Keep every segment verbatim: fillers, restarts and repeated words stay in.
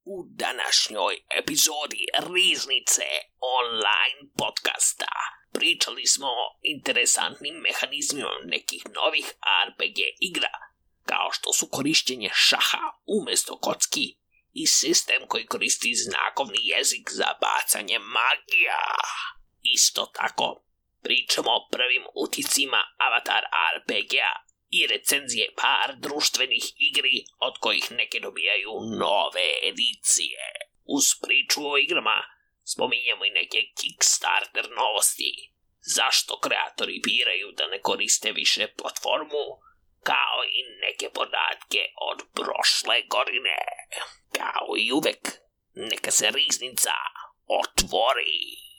U današnjoj epizodi Riznice online podcasta pričali smo o interesantnim mehanizmima nekih novih R P G igra, kao što su korištenje šaha umjesto kocki i sistem koji koristi znakovni jezik za bacanje magija. Isto tako, pričamo o prvim uticima Avatar R P G-a i recenzije par društvenih igri od kojih neke dobijaju nove edicije. Uz priču o igrama spominjemo i neke Kickstarter novosti. Zašto kreatori biraju da ne koriste više platformu, kao i neke podatke od prošle godine. Kao i uvek, neka se Riznica otvori.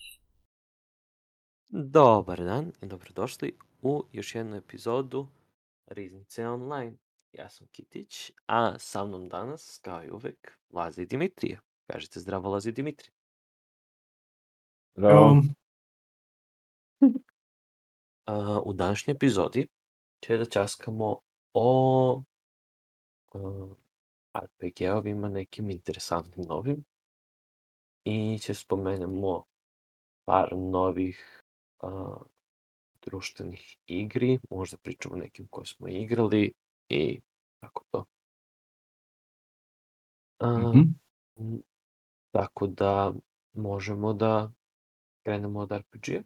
Dobar dan i dobrodošli u još jednu epizodu Riznice online. Ja sam Kitić, a sa mnom danas, kao i uvek, Laza i Dimitrije. Kažite zdravo, Laza i Dimitrije. Zdravo. Uh, u današnjoj epizodi će da časkamo o uh, R P G-ovima nekim interesantnim novim i će spomenemo par novih uh, društvenih igri, možda pričamo o nekim koje smo igrali i tako to. Uh, Mm-hmm. Tako da možemo da krenemo od R P G-a.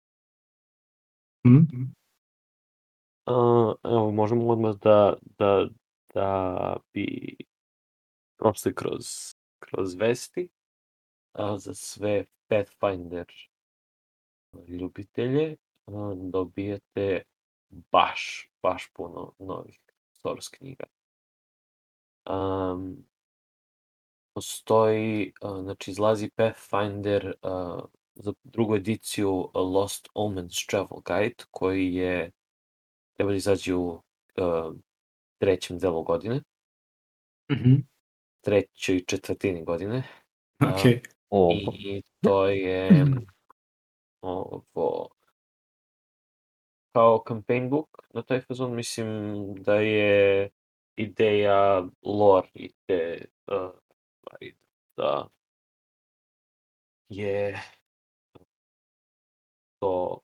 Mm-hmm. Uh, evo, možemo odmah da, da, da bi prošli kroz, kroz vesti uh, za sve Pathfinder ljubitelje. Uh, dobijete baš, baš puno novih source knjiga. Um, postoji, uh, znači izlazi Pathfinder uh, za drugu ediciju uh, Lost Omens Travel Guide, koji je treba da izađe u uh, trećem delu godine, Mm-hmm. trećoj četvrtini godine. Okay. Uh, I to je ovo kao campaign book na taj fazon, mislim da je ideja lore i te uh, stvari, da je to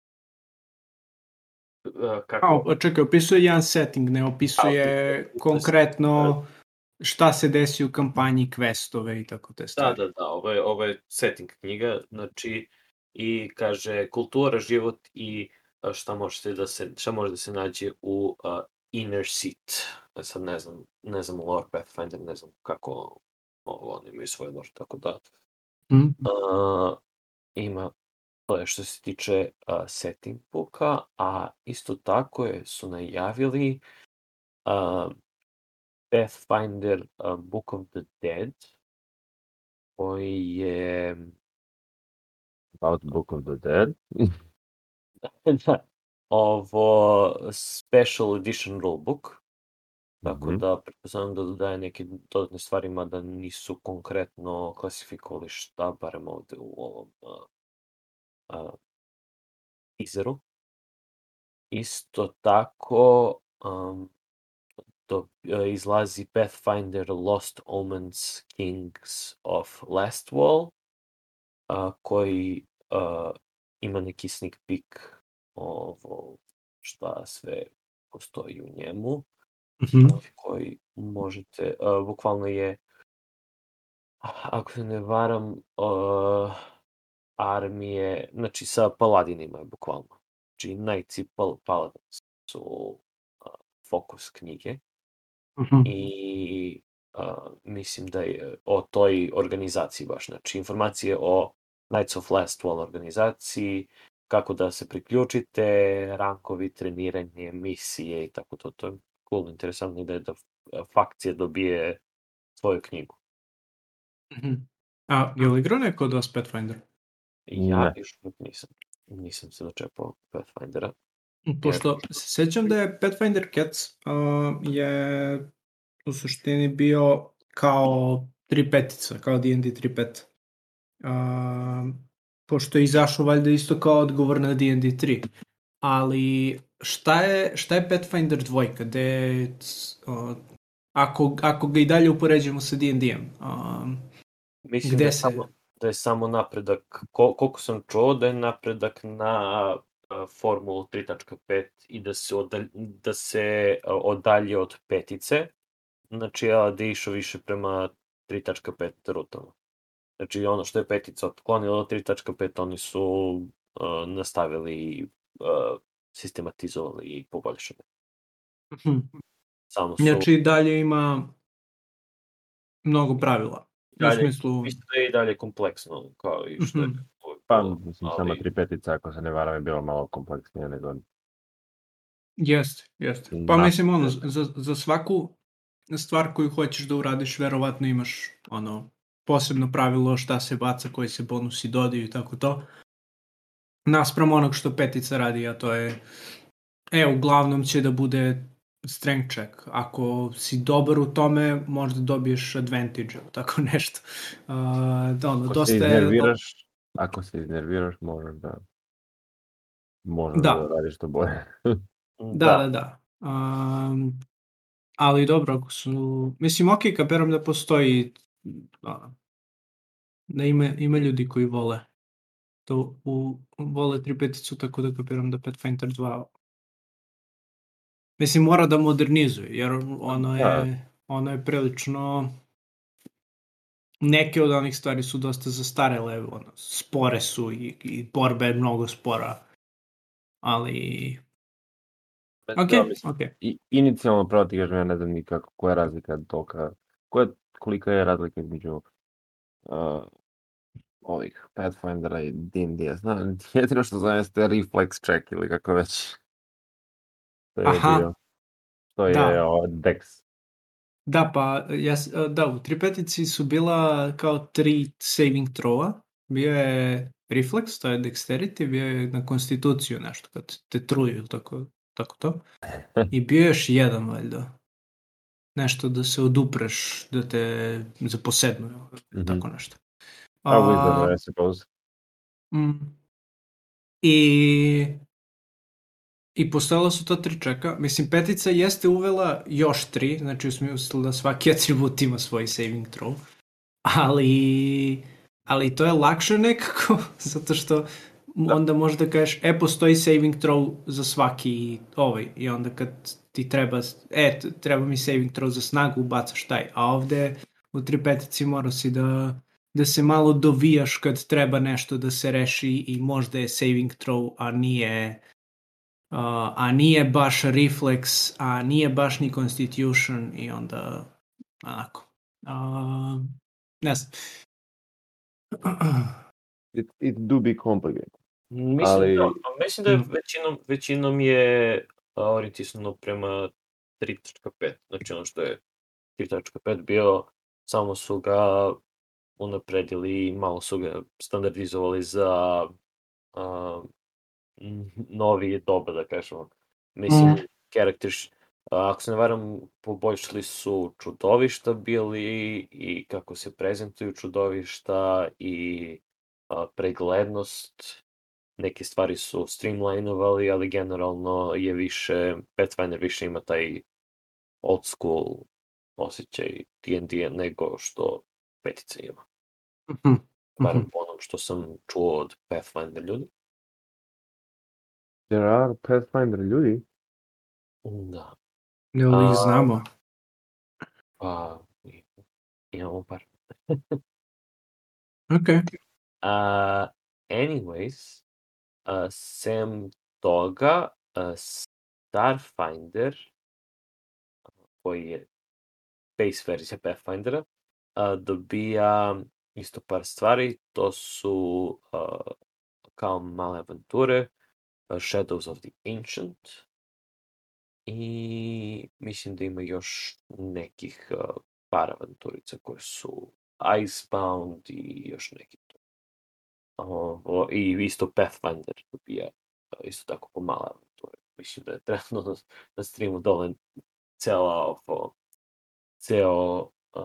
uh, kako... A, čekaj, opisuje jedan setting, ne opisuje A, opisuje, konkretno šta se desi u kampanji, questove i tako te stvari. Da, da, da, ovo je, ovo je setting knjiga, znači, i kaže kultura, život i šta može da se, šta može da se nađe u uh, Inner Seat. Sad ne znam, ne znam lore Pathfinder, ne znam kako ovo, oni imaju svoj lore, tako da Mm. uh, ima, to je što se tiče uh, setting booka, a isto tako je, su najavili uh, Pathfinder uh, Book of the Dead, koji je About Book of the Dead. da, ovo special edition rulebook, tako Mhm. da pretpostavljam da dodaje neke dodatne stvari, mada nisu konkretno klasifikovali šta, barem ovde u ovom uh, uh, teaseru. Isto tako um, do, uh, izlazi Pathfinder Lost Omens Kings of Lastwall, uh, koji uh, ima neki sneak peek ovo šta sve postoji u njemu, Mm-hmm. uh, koji možete, uh, bukvalno je, ako se ne varam, uh, armije, znači sa paladinima je bukvalno. Znači Knights i pal, Paladins su uh, fokus knjige. Mm-hmm. I uh, mislim da je o toj organizaciji baš, znači informacije o Knights of Lastwall organizaciji, kako da se priključite, rankovi, treniranje, misije i tako to. To je cool, interesantna ideja da fakcija dobije svoju knjigu. Mm-hmm. A, je li igrao neko od vas Pathfinder? Ja Ne. još uvijek nisam, nisam se dočepao Pathfindera. Pošto se sjećam da je Pathfinder Cats uh, je u suštini bio kao tri petica, kao D and D tri pet. Uh, pošto je izašao valjda isto kao odgovor na D and D tri. Ali šta je, šta je Pathfinder dvojka? Gde, uh, ako, ako ga i dalje upoređujemo sa D and D-em. Um, Mislim da gde je, se... samo, da je samo napredak, kol, koliko sam čuo da je napredak na uh, formulu tri tačka pet i da se, odalj, da se uh, odalje od petice, znači a da je išao više prema tri tačka pet rutama. Znači ono što je petica otklonila od tri tačka pet, oni su uh, nastavili, uh, sistematizovali i poboljšali. Hm. Samo su... Znači i dalje ima mnogo pravila. Dalje, u smislu... Mislim da je i dalje kompleksno, kao i što je... Mhm. Pa, mislim, ali... sama tri petica, ako se ne varam, je bilo malo kompleksnije nego... Jeste, jeste. Pa Na- mislim, ono, za, za svaku stvar koju hoćeš da uradiš, verovatno imaš, ono, posebno pravilo šta se baca, koji se bonusi dodaju i tako to. Naspram onog što petica radi, a to je, e, uglavnom će da bude strength check. Ako si dobar u tome, možda dobiješ advantage, ili tako nešto. Uh, ono, Ako dosta se je... iznerviraš, ako se iznerviraš, možeš da... Možeš da, Da. da radiš to bolje. Da, da, da. Um, ali dobro, ako su... Mislim, ok, kapiram da postoji... ono, da ima, ima ljudi koji vole to u, vole tri peticu, tako da kapiram da Pathfinder dva mislim, mora da modernizuje, jer ono je, ono je prilično... Neke od onih stvari su dosta zastarele, ono, spore su i, i borba je mnogo spora, ali... Ok, Da, mislim, ok. I, inicijalno pravo ti kažem, ja ne znam ni kako, koja je razlika toka, koja, kolika je razlika između uh, ovih Pathfindera i D and D-a. Znam, jedino što znam jeste reflex check ili kako već. To je Aha, bio, to je da. o, Dex. Da, pa, ja, s- da, u tri petici su bila kao tri saving throwa. Bio je reflex, to je dexterity, bio je na konstituciju nešto, kad te truju ili tako, tako to. I bio je još jedan, valjda. Nešto da se odupreš, da te zaposednu, Mhm. tako nešto. A Wizard, I suppose. mm, I... I postojala su ta tri čeka. Mislim, petica jeste uvela još tri, znači u smislu da svaki atribut ima svoj saving throw. Ali, ali to je lakše nekako, zato što Da. onda možeš da kažeš, e, postoji saving throw za svaki ovaj, i onda kad ti treba, e, t- treba mi saving throw za snagu, bacaš taj, a ovde u tri petici mora si da, da se malo dovijaš kad treba nešto da se reši i možda je saving throw, a nije Uh, a nije baš reflex, a nije baš ni constitution i onda onako. Uh, ne znam. It, it do be complicated. Mislim, Ali- da, a mislim da je Mm. većinom, većinom je a, orijentisano prema tri tačka pet. Znači ono što je tri tačka pet bio, samo su ga unapredili i malo su ga standardizovali za a, n- novi doba, da kažemo. Mislim, Mm. characters, a, ako se ne varam, poboljšali su čudovišta bili i kako se prezentuju čudovišta i a, preglednost. Neke stvari su streamlinovali, ali generalno je više, Pathfinder više ima taj old school osjećaj D and D nego što petica ima. Mhm. Barem Mhm. po onom što sam čuo od Pathfinder ljudi. There are Pathfinder ljudi. Da, Jel ih A- znamo? pa i- imamo par. Ok. Uh, anyways, uh, sem toga, uh, Starfinder, koji je base verzija Pathfindera, uh, dobija isto par stvari, to su uh, kao male avanture, uh, Shadows of the Ancient, i mislim da ima još nekih uh, par avanturica koje su Icebound i još neki to. Ovo, i isto Pathfinder dobija uh, isto tako po male avanture. Mislim da je trenutno na, na streamu dole cela ovo, ceo uh,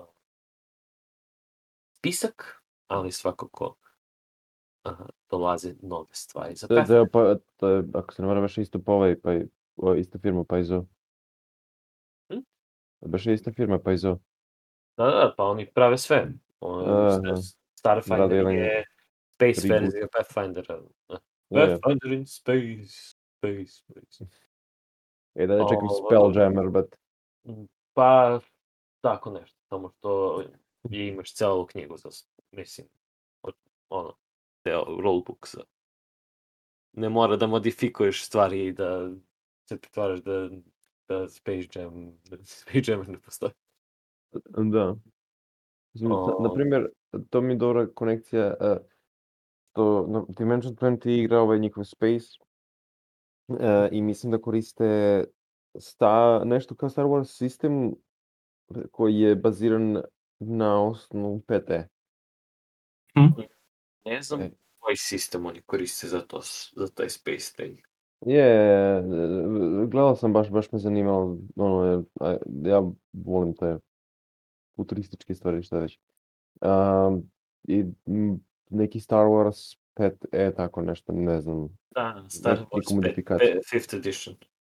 spisak, ali svakako uh, dolaze nove stvari za To je, to Pathfinder. je, pa, to je, ako se ne varam, baš isto po ovaj, pa, i- o, ista firma Paizo. Hm? Baš je ista firma, pa i zo. Da, da, pa oni prave sve. On, Aha. Starfinder Rade jedan je space reboot. verzija Pathfindera. Je, je. Pathfinder in space, space, space. E, da je čak i Ovo, Spelljammer, but... Pa, tako nešto. Samo što i imaš celu knjigu za, mislim, od- ono, deo rulebook za... Ne mora da modifikuješ stvari i da se pretvaraš da, da Space Jam, da Space Jam ne postoji. Da. Mislim, na, O. na primjer, to mi je dobra konekcija, uh, to na Dimension dvadeset igra ovaj njihov Space uh, i mislim da koriste sta, nešto kao Star Wars sistem koji je baziran na osnovu P T. Hm? Ne znam E. koji sistem oni koriste za to, za taj Space thing. Je, gledao sam, baš, baš me zanimalo, ono, a, ja volim te futurističke stvari, šta već. Um, I m, neki Star Wars pet E, tako nešto, ne znam. Da, Star Neku Wars modifikaciju. pe- fifth edition.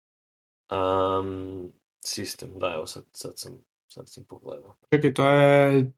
Um, sistem, da, evo sad, sad sam, sad sam pogledao. Čekaj, to je...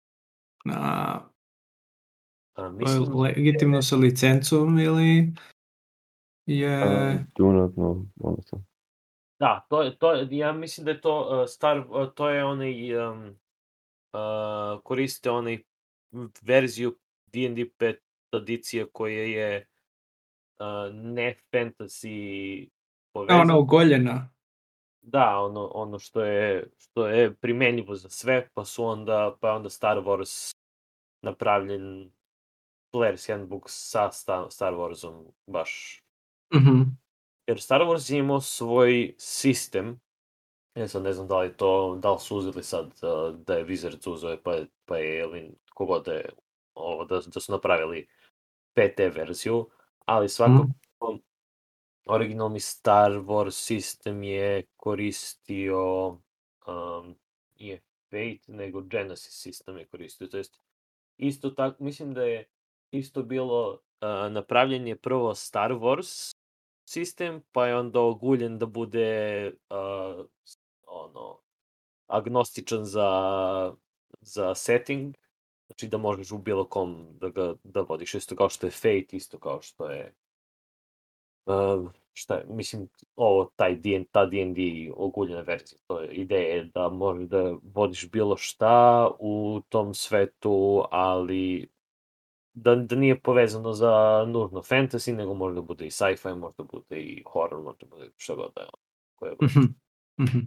A, A, to je mislim, legitimno sa licencom ili je... Uh, do not know, honestly. da, to je, to je, ja mislim da je to uh, Star, uh, to je onaj, um, uh, koriste onaj verziju D and D pet edicije koja je uh, ne fantasy povezana. Ona ogoljena. Da, ono, ono što je, što je primenjivo za sve, pa su onda, pa je onda Star Wars napravljen Player's Handbook sa Star, Star Warsom baš. Mhm. Jer Star Wars je imao svoj sistem, ja sad ne znam da li to, da li su uzeli sad uh, da je Wizards uzeo, pa je, pa je ili kogod da je, ovo, da, da su napravili P T verziju, ali svakako Mhm. originalni Star Wars sistem je koristio um, je Fate, nego Genesis sistem je koristio. To jest, isto tako, mislim da je isto bilo, uh, napravljen je prvo Star Wars sistem, pa je onda oguljen da bude uh, ono, agnostičan za, za setting, znači da možeš u bilo kom da ga da vodiš, isto kao što je Fate, isto kao što je Uh, šta je, mislim, ovo, taj D and D, ta D and D oguljena verzija, to je ideja da možeš da vodiš bilo šta u tom svetu, ali da, da nije povezano za nužno fantasy, nego može da bude i sci-fi, može da bude i horror, može da bude šta god da je, koje je Mhm. Mhm.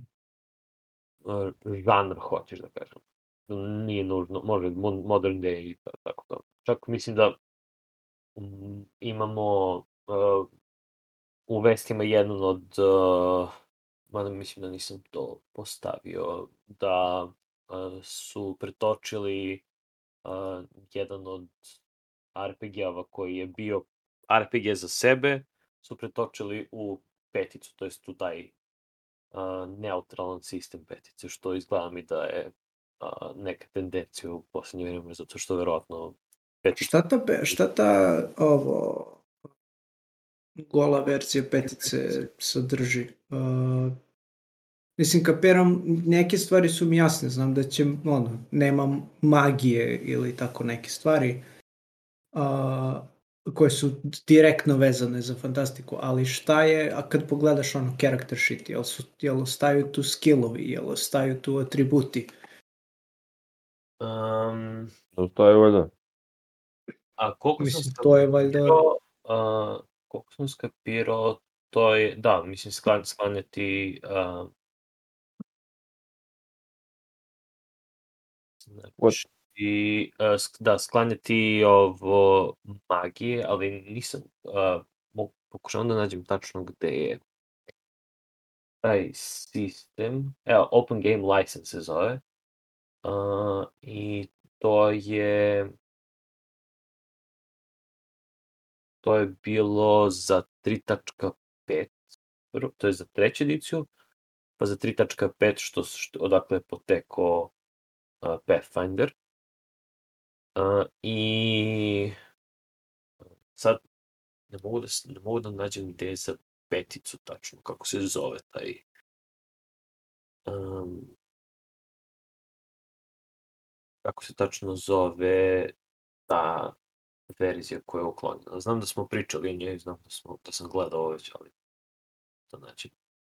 uh, žanr hoćeš da kažem. Nije nužno, može mo- modern day i ta- tako to. Čak mislim da um, imamo uh, u vestima jedan od, uh, mada mislim da nisam to postavio, da uh, su pretočili uh, jedan od R P G-ava koji je bio R P G za sebe, su pretočili u peticu, to jest u taj uh, neutralan sistem petice, što izgleda mi da je uh, neka tendencija u poslednje vreme, zato što verovatno petica... Šta ta, pe- šta ta ovo gola verzija petice sadrži? Uh, mislim, kapiram, neke stvari su mi jasne, znam da će, ono, nema magije ili tako neke stvari uh, koje su direktno vezane za fantastiku, ali šta je, a kad pogledaš ono character sheet, jel, su, jel ostaju tu skillovi, jel ostaju tu atributi? Um, To je valjda. a koliko Mislim, sam to je valjda... skapirao, uh, koliko sam skapirao, to je, da, mislim, sklan, sklanjati, uh, znači, i, uh, sk- da, sklanjati ovo magije, ali nisam, uh, mo- pokušavam da nađem tačno gde je taj sistem, evo, Open Game License se zove, uh, i to je, to je bilo za tri tačka pet, prvo, to je za treću ediciju, pa za tri tačka pet što, što odakle je potekao uh, Pathfinder. Uh, I sad ne mogu, da, s- ne mogu da nađem gde je za peticu tačno, kako se zove taj... Um, kako se tačno zove ta verzija koja je uklonjena. Znam da smo pričali o njoj, znam da, smo, da sam gledao već, ali to znači.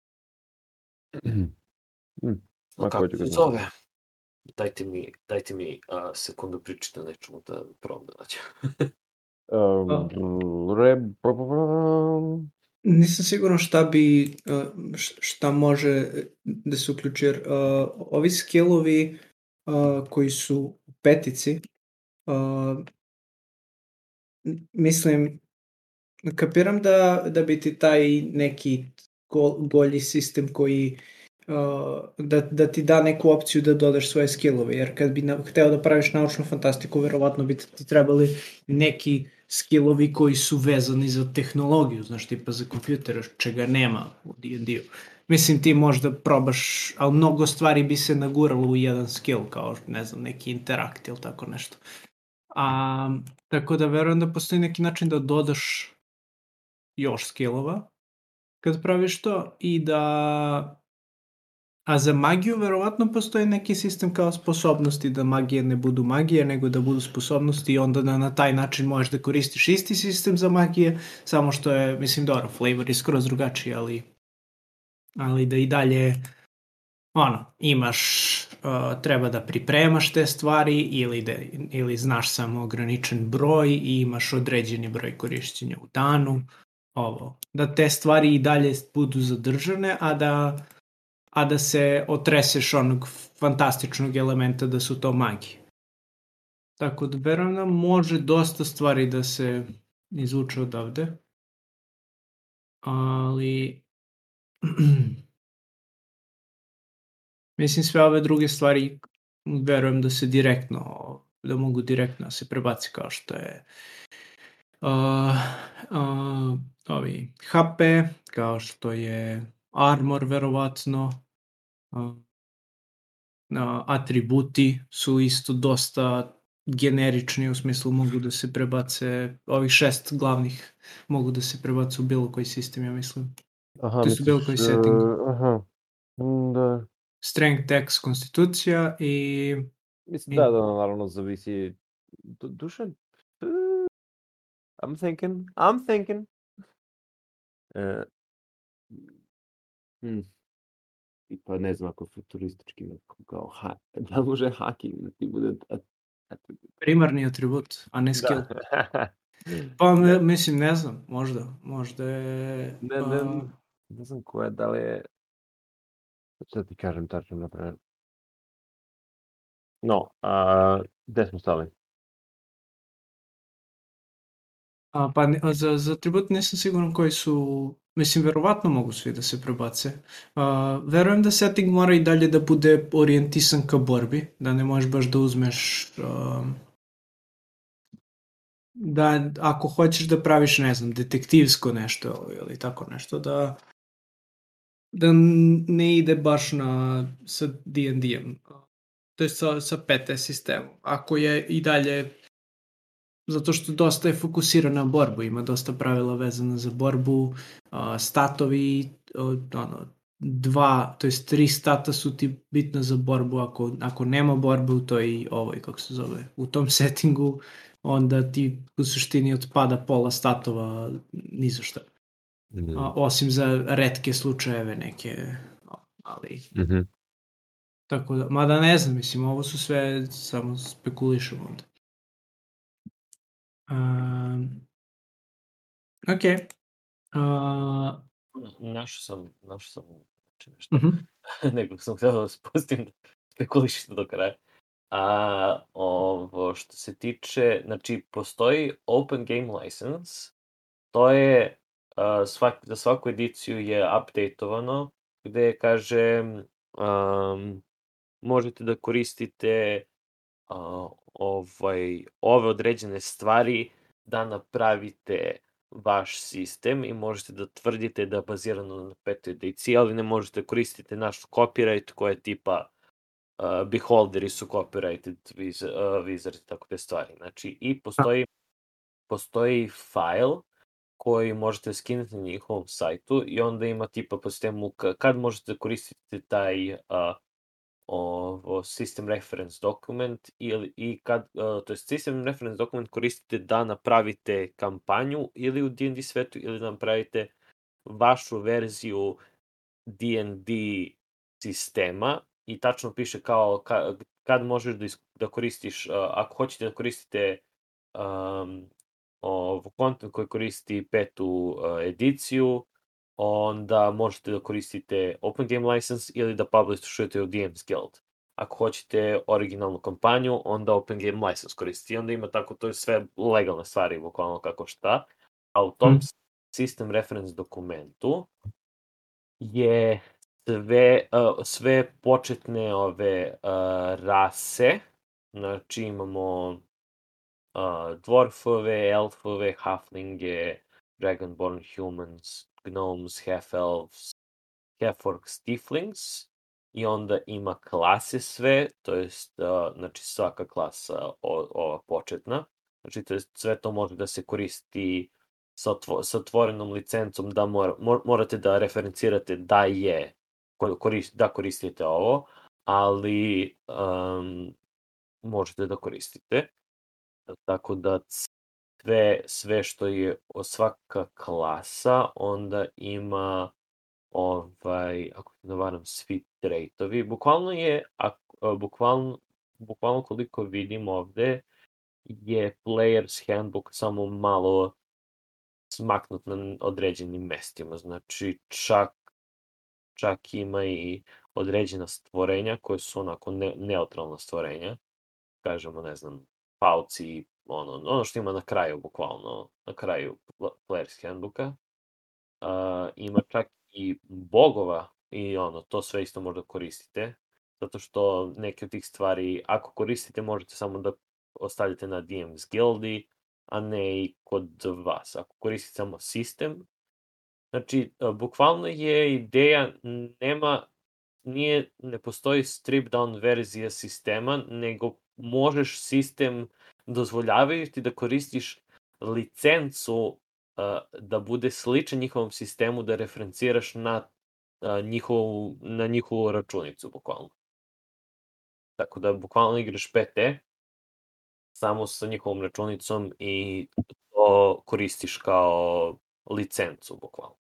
Mm, No, ako kako ću ga se znam. zove? Dajte mi, dajte mi a, sekundu pričati o nečemu da probam da nađem. Um, A. re, bra, bra, bra. Nisam siguran šta bi, uh, š- šta može da se uključi, jer uh, ovi skillovi uh, koji su u petici, uh, m- mislim, kapiram da, da bi ti taj neki go, golji sistem koji uh, da, da ti da neku opciju da dodaš svoje skillove, jer kad bi na, hteo da praviš naučnu fantastiku, verovatno bi ti trebali neki skillovi koji su vezani za tehnologiju, znaš, tipa za kompjuter, čega nema u D and D-u. Mislim, ti možda probaš, ali mnogo stvari bi se naguralo u jedan skill, kao, ne znam, neki interakt ili tako nešto. A, tako da verujem da postoji neki način da dodaš još skillova kad praviš to i da... A za magiju verovatno postoji neki sistem kao sposobnosti, da magije ne budu magije, nego da budu sposobnosti i onda na, na taj način možeš da koristiš isti sistem za magije, samo što je, mislim, dobro, flavor je skroz drugačiji, ali, ali da i dalje, ono, imaš, uh, treba da pripremaš te stvari ili, da, ili znaš samo ograničen broj i imaš određeni broj korišćenja u danu, ovo, da te stvari i dalje budu zadržane, a da a da se otreseš onog fantastičnog elementa da su to magije. Tako da verujem da može dosta stvari da se izvuče odavde. Ali mislim sve ove druge stvari verujem da se direktno da mogu direktno da se prebaci kao što je uh, uh, ovi H P, kao što je armor verovatno, uh, Uh, atributi su isto dosta generični, u smislu mogu da se prebace, ovih šest glavnih mogu da se prebace u bilo koji sistem, ja mislim. Aha, To su bilo koji misliš, setting. uh, aha, mm, da, Strength, Dex, konstitucija i... mislim, i da, da, naravno, zavisi, du, Dušan, uh, I'm thinking, I'm thinking, uh, hmm. Tipa, ne znam, ako futuristički neko kao, ha, da može hacking da ti bude at- atribut. primarni atribut, a ne skill. Da. Pa Ne, me, mislim, ne znam, možda. Možda je... ne, ne, uh, ne znam ko je, da li je, šta ti kažem tačno napravljeno. No, a, gde smo stali? A, pa ne- a za, za atribut nisam siguran koji su, mislim, verovatno mogu svi da se prebace. A, verujem da setting mora i dalje da bude orijentisan ka borbi, da ne možeš baš da uzmeš, um, da ako hoćeš da praviš, ne znam, detektivsko nešto ili tako nešto, da da ne ide baš na sa D and D-em, to je sa, sa P T sistemom. Ako je i dalje, zato što dosta je fokusiran na borbu, ima dosta pravila vezana za borbu, a, statovi, o, ono, dva, to jest tri stata su ti bitna za borbu, ako, ako nema borbe u toj, ovoj, kako se zove, u tom settingu, onda ti u suštini otpada pola statova ni za šta. Mm. A, osim za retke slučajeve neke, ali... Mm-hmm. Tako da, mada ne znam, mislim, ovo su sve samo spekulišem ovde. Um, ok. Uh, Našao sam, našao sam znači nešto. uh-huh. Nego sam htio da spustim da spekulišite do kraja. A ovo što se tiče, znači postoji Open Game License, to je uh, svak, za svaku ediciju je updateovano, gde kaže um, možete da koristite uh, ovaj, ove određene stvari da napravite vaš sistem i možete da tvrdite da je bazirano na petoj ediciji, ali ne možete koristiti naš copyright koje je tipa uh, beholderi su copyrighted viz, uh, wizard i tako te stvari. Znači, i postoji, postoji file koji možete skinuti na njihovom sajtu i onda ima tipa po sistemu kad možete koristiti taj uh, ovo system reference dokument ili i kad, uh, to je system reference dokument koristite da napravite kampanju ili u D and D svetu ili da napravite vašu verziju D and D sistema i tačno piše kao ka, kad možeš da, is, da koristiš, uh, ako hoćete da koristite um, ovo content koji koristi petu uh, ediciju, onda možete da koristite Open Game License ili da publishujete u D M's Guild. Ako hoćete originalnu kampanju, onda Open Game License koristite. I onda ima tako, to je sve legalne stvari, bukvalno kako šta. A u tom mm. system reference dokumentu je sve, uh, sve početne ove uh, rase. Znači imamo uh, dwarfove, elfove, halflinge, dragonborn humans, gnomes, half-elves, half-orcs, tieflings, i onda ima klase sve, to jest, uh, znači svaka klasa o, ova početna, znači to jest, sve to može da se koristi sa, otvo, sa otvorenom licencom, da mora, mor, morate da referencirate da je, korist, da koristite ovo, ali um, možete da koristite, tako da sve, sve što je svaka klasa, onda ima ovaj, ako ne varam, svi traitovi. Bukvalno je, ako, bukvalno, bukvalno koliko vidim ovde, je Player's Handbook samo malo smaknut na određenim mestima. Znači, čak, čak ima i određena stvorenja koje su onako ne, neutralna stvorenja. Kažemo, ne znam, pauci, ono, ono što ima na kraju, bukvalno, na kraju Player's Handbooka. Uh, ima čak i bogova i ono, to sve isto možda koristite, zato što neke od tih stvari, ako koristite, možete samo da ostavljate na D M's Guildi, a ne i kod vas. Ako koristite samo sistem, znači, uh, bukvalno je ideja, nema, nije, ne postoji strip down verzija sistema, nego možeš sistem, dozvoljavaju ti da koristiš licencu Uh, da bude sličan njihovom sistemu, da referenciraš na, uh, njihovu, na njihovu računicu, bukvalno. Tako da, bukvalno igraš P T, samo sa njihovom računicom i to koristiš kao licencu, bukvalno.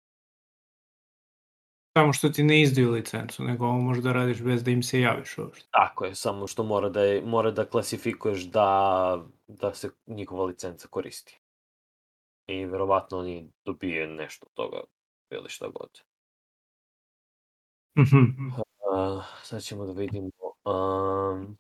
Samo što ti ne izdaju licencu, nego ovo možda radiš bez da im se javiš uopšte. Tako je, samo što mora da, je, mora da klasifikuješ da, da se njihova licenca koristi. I verovatno oni dobije nešto od toga, ili šta god. Mm-hmm. Uh, sad ćemo da vidimo. Um,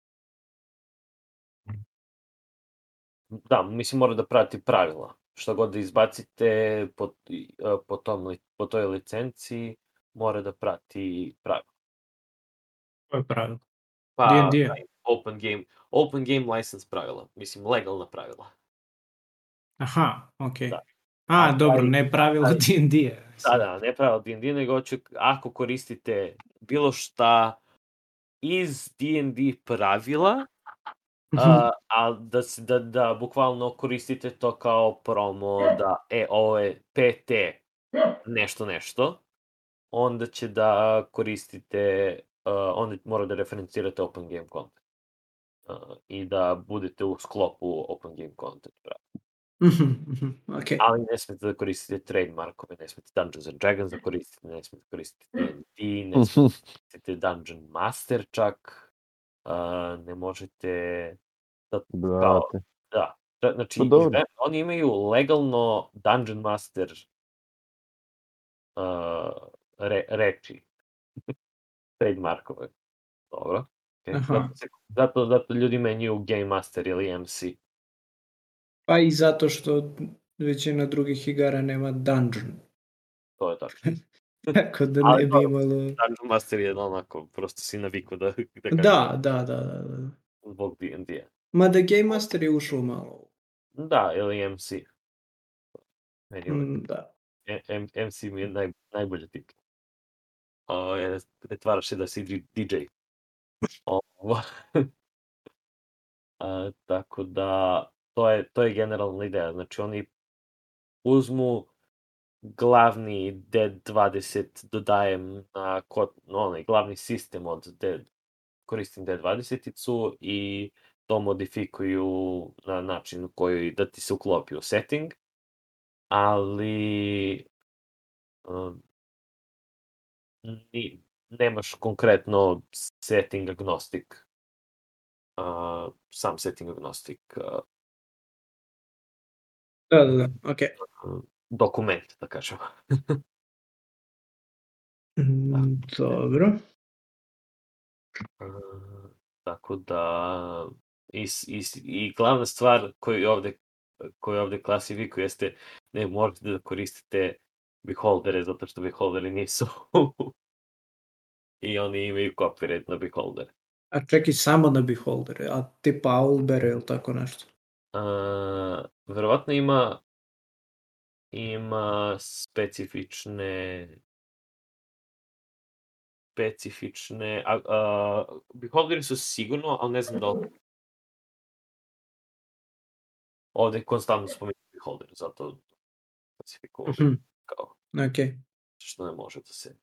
da, mislim mora da prati pravila. Šta god da izbacite po, uh, po, tom, po toj licenciji, mora da prati pravila. Koje pravilo? Pa, D and D? open game, open game license pravila. Mislim, legalna pravila. Aha, okej. Okay. Da. A, A, dobro, taj, ne pravilo taj, D and D. Da, da, ne pravilo D and D, nego ću, ako koristite bilo šta iz D and D pravila, a, a da, se, da, da bukvalno koristite to kao promo, da, e, ovo je P T nešto nešto, onda će da koristite, uh, onda mora da referencirate Open Game Content. Uh, I da budete u sklopu Open Game Content. Okay. Ali ne smete da koristite trademarkove, ne smete Dungeons and Dragons da koristite, ne smete koristiti D and D, ne smete koristiti Dungeon Master čak, uh, ne možete da, kao, da, znači, izve, oni imaju legalno Dungeon Master uh, re, reči, trademarkove, dobro, okay. zato, se, zato, zato ljudi menjuju Game Master ili M C. Pa i zato što većina drugih igara nema dungeon. To je tačno. Tako da ne bi imalo... Dungeon Master je onako, prosto si naviku da... Da, da, da, da, da. Zbog D and D-a. Mada Game Master je ušao malo. Da, ili M C. Mm, da. M- M C mi je naj, najbolje titla. O, je, pretvaraš se da si D J. O, A, tako da, to je, to je generalna ideja. Znači, oni uzmu glavni D dvadeset dodajem na kod, onaj glavni sistem od D, koristim D dvadeset-icu i to modifikuju na način koji da ti se uklopi u setting, ali um, ni, nemaš konkretno setting agnostic, uh, sam setting agnostic uh, Da, da, da, okej. dokument, da kažemo. Mm, Dobro. Uh, tako da i, i, i glavna stvar koju ovde koju ovde klasifikuje jeste ne možete da koristite beholdere zato što beholderi nisu i oni imaju copyright na beholdere. A čekaj, samo na beholdere, a tipa owlbear ili tako nešto? Uh, verovatno ima ima specifične specifične a, a, beholderi su sigurno, ali ne znam da li ovde konstantno spominju beholder, zato specifikovao Mhm. kao Okej. što ne može da se...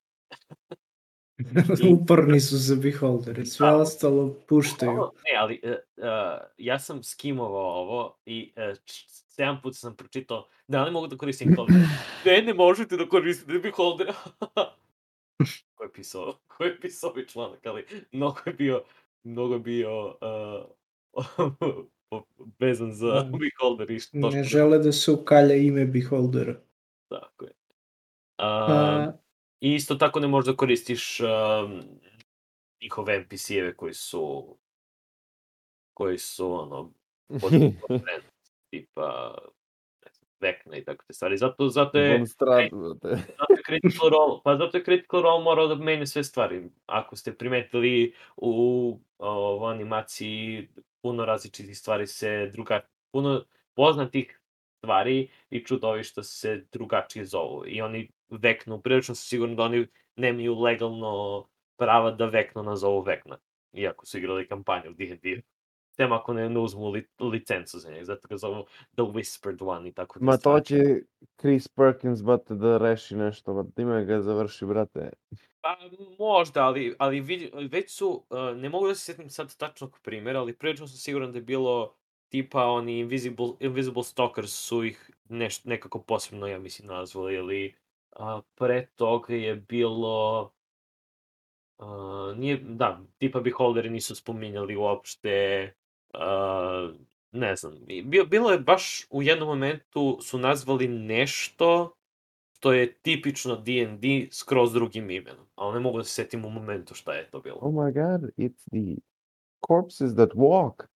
Uporni su za beholdere, sve Da. ostalo puštaju. Ono, ne, ali uh, uh, ja sam skimovao ovo i uh, sedam puta sam pročitao da li mogu da koristim beholder. Ne, ne možete da koristite beholder. Ko je pisao, ko je pisao ovaj članak, ali mnogo je bio, mnogo je bio uh, vezan za Da. beholder i što Ne žele da se ukalja ime beholdera. Tako je. A, Um, I isto tako ne možeš da koristiš um, njihove N P C-eve koji su koji su ono pod trend, tipa ne znam, Vecna i tako te stvari. Zato, zato je Von Strat, brate. zato je Critical Role, pa zato je Critical Role morao da menja sve stvari. Ako ste primetili u, u animaciji puno različitih stvari se druga, puno poznatih stvari i čudovišta se drugačije zovu. I oni Veknu, prilično su sigurno da oni nemaju legalno prava da Veknu nazovu Vekna. Iako su igrali kampanju u D and D. Tem ako ne, ne uzmu li, licencu za njeg, zato ga zovu The Whispered One i tako te Ma to stvari. će Chris Perkins, brate, da reši nešto, ma time ga završi, brate. Pa možda, ali, ali vidi, već su, uh, ne mogu da se sjetim sad tačnog primjera, ali prilično sam siguran da je bilo tipa oni Invisible, Invisible Stalkers su ih neš, nekako posebno, ja mislim, nazvali, ili uh, pre toga je bilo, uh, nije, da, tipa Beholderi nisu spominjali uopšte, uh, ne znam, bilo, bilo je baš u jednom momentu su nazvali nešto što je tipično D and D skroz drugim imenom, ali ne mogu da se setim u momentu šta je to bilo. Oh my god, it's the corpses that walk.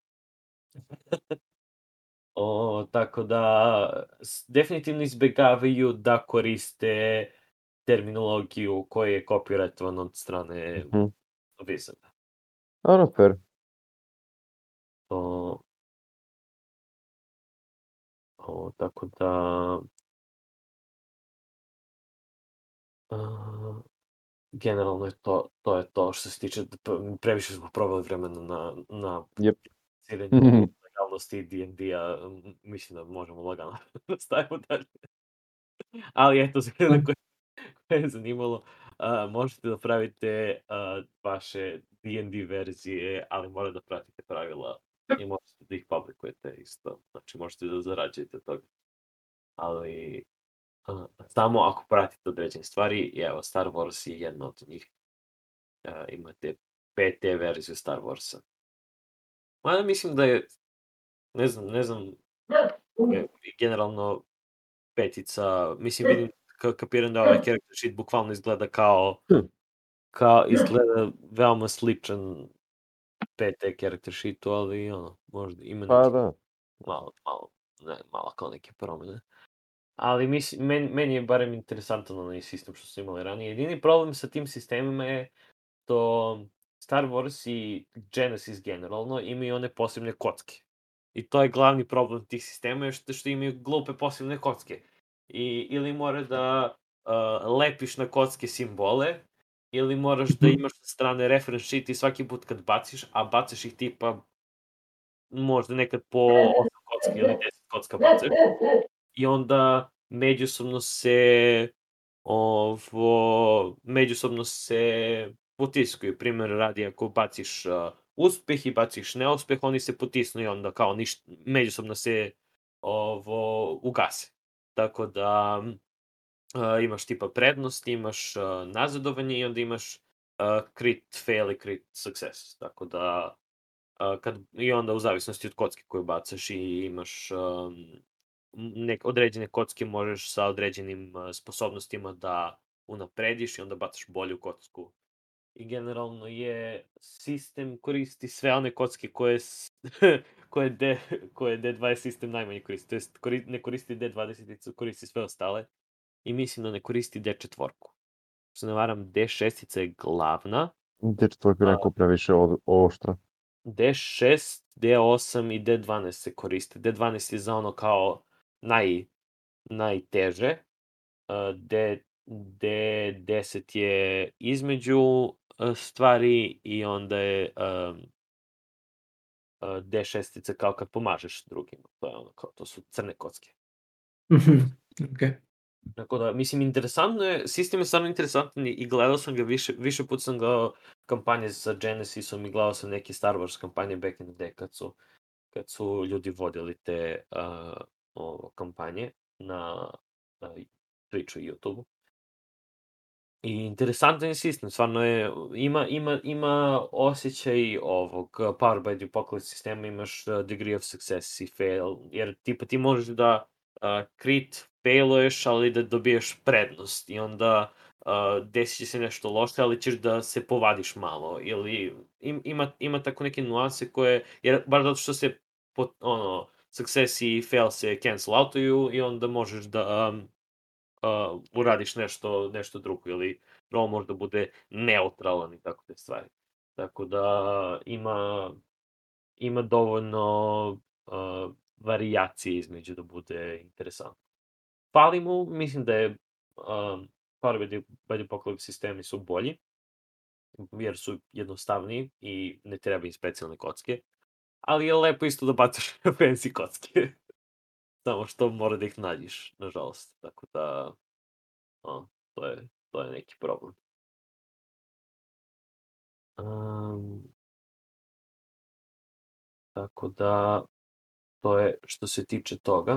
O, tako da, s- definitivno izbegavaju da koriste terminologiju koja je copyrightovan od strane Mhm. Wizarda. Ono, fair. O, o, tako da... a, generalno je to, to je to što se tiče, p- previše smo proveli vremena na, na Yep. cirenju legalnosti D and D-a, m, mislim da možemo lagano da stavimo dalje. Ali eto, za ljude koje, koje je zanimalo, a, možete da pravite a, vaše D and D verzije, ali morate da pratite pravila i možete da ih publikujete isto. Znači, možete da zarađujete od toga. Ali, a, samo ako pratite određene stvari, i evo, Star Wars je jedna od njih. A, imate P T verziju Star Warsa. Mada mislim da je, ne znam, ne znam, je generalno petica, mislim, vidim, ka- kapiram da ovaj character sheet bukvalno izgleda kao, Hm. kao izgleda veoma sličan P T character sheetu, ali ono, možda ima Pa neki da. malo, malo, ne, malo kao neke promene. Ali mislim, meni, meni je barem interesantan onaj sistem što su imali ranije. Jedini problem sa tim sistemima je to Star Wars i Genesis generalno imaju one posebne kocke. I to je glavni problem tih sistema, je što, što imaju glupe posebne kocke. I, ili mora da uh, lepiš na kocke simbole, ili moraš da imaš sa strane reference sheet i svaki put kad baciš, a bacaš ih tipa možda nekad po osam kocka ili deset kocka bacaš. I onda međusobno se ovo, međusobno se potiskuju. Primjer radi, ako baciš uh, uspeh i baciš neuspeh, oni se potisnu i onda kao niš, međusobno se ovo ugase. Tako da uh, imaš tipa prednost, imaš uh, nazadovanje i onda imaš uh, crit fail i crit success. Tako da uh, kad, i onda u zavisnosti od kocke koju bacaš i imaš um, nek, određene kocke možeš sa određenim uh, sposobnostima da unaprediš i onda bacaš bolju kocku. I generalno je sistem koristi sve one kocke koje, koje, D, koje D dvadeset sistem najmanje koristi. To jest kori, ne koristi D dvadeset, koristi sve ostale. I mislim da ne koristi D četiri. Se ne varam, D šest je glavna. D četiri je neko previše oštra. D šest, D osam i D dvanaest se koriste. D dvanaest je za ono kao naj, najteže. D, D deset je između stvari i onda je um, D šest kao kad pomažeš drugima. To je ono kao, to su crne kocke. Okay. Tako da, mislim, interesantno je, sistem je stvarno interesantan i gledao sam ga više, više put sam gledao kampanje sa Genesisom i gledao sam neke Star Wars kampanje back in the day kad su, kad su ljudi vodili te uh, ovo, kampanje na, na Twitchu i YouTubeu. I interesantan je sistem, stvarno je, ima, ima, ima osjećaj ovog Power by the Apocalypse sistema, imaš uh, degree of success i fail, jer tipa ti možeš da uh, crit failuješ, ali da dobiješ prednost i onda uh, desit će se nešto loše, ali ćeš da se povadiš malo, ili im, ima, ima tako neke nuanse koje, jer bar zato što se pot, ono, success i fail se cancel outuju i onda možeš da um, Uh, uradiš nešto, nešto drugo ili roll možda bude neutralan i tako te stvari. Tako da ima, ima dovoljno uh, varijacije između da bude interesantno. Fali mu, mislim da je um, Power by the Apocalypse sistemi su bolji, jer su jednostavniji i ne treba im specijalne kocke, ali je lepo isto da bacaš fancy kocke. Samo što mora da ih nađeš, nažalost. Tako da O, to je, to je neki problem. Um, tako da, to je što se tiče toga.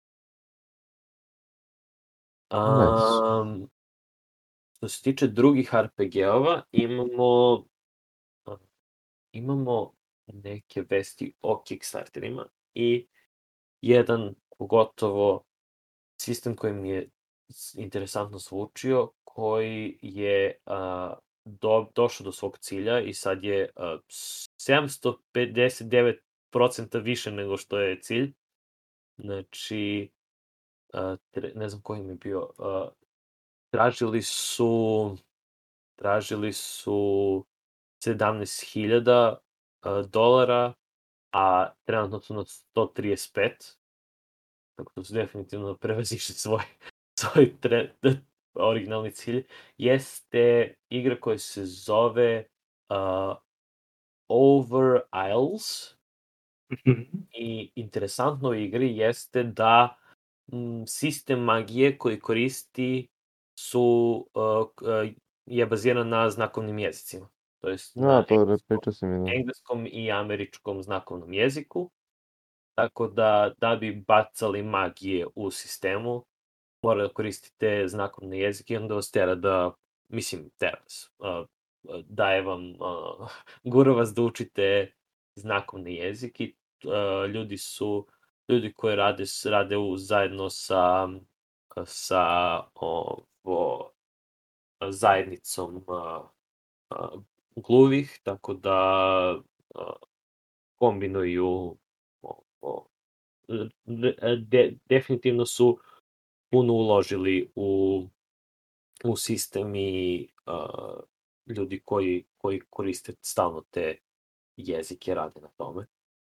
Um, nice. Što se tiče drugih R P G-ova, imamo, uh, imamo neke vesti o Kickstarterima i jedan pogotovo sistem koji mi je interesantno zvučio, koji je uh, do, došao do svog cilja i sad je uh, sedamsto pedeset devet procenta više nego što je cilj. Znači, uh, tre, ne znam koji mi je bio, uh, tražili su, tražili su sedamnaest hiljada uh, dolara, a trenutno su na sto trideset pet. Tako da su definitivno prevazišli svoj svoj tre, originalni cilj, jeste igra koja se zove uh, Over Isles. I interesantno u igri jeste da m, sistem magije koji koristi su, uh, je baziran na znakovnim jezicima. To jest ja, na to engleskom, sam mi, da. engleskom i američkom znakovnom jeziku. Tako da, da bi bacali magije u sistemu, mora da koristite znakovne jezike i onda vas tera da, mislim, tera vas, uh, daje vam, uh, gura vas da učite znakovne jezike. Uh, ljudi su, ljudi koji rade, rade u, zajedno sa, sa ovo, zajednicom uh, uh, gluvih, tako da uh, kombinuju ovo, de, definitivno su puno uložili u, u sistem i uh, ljudi koji, koji koriste stalno te jezike rade na tome.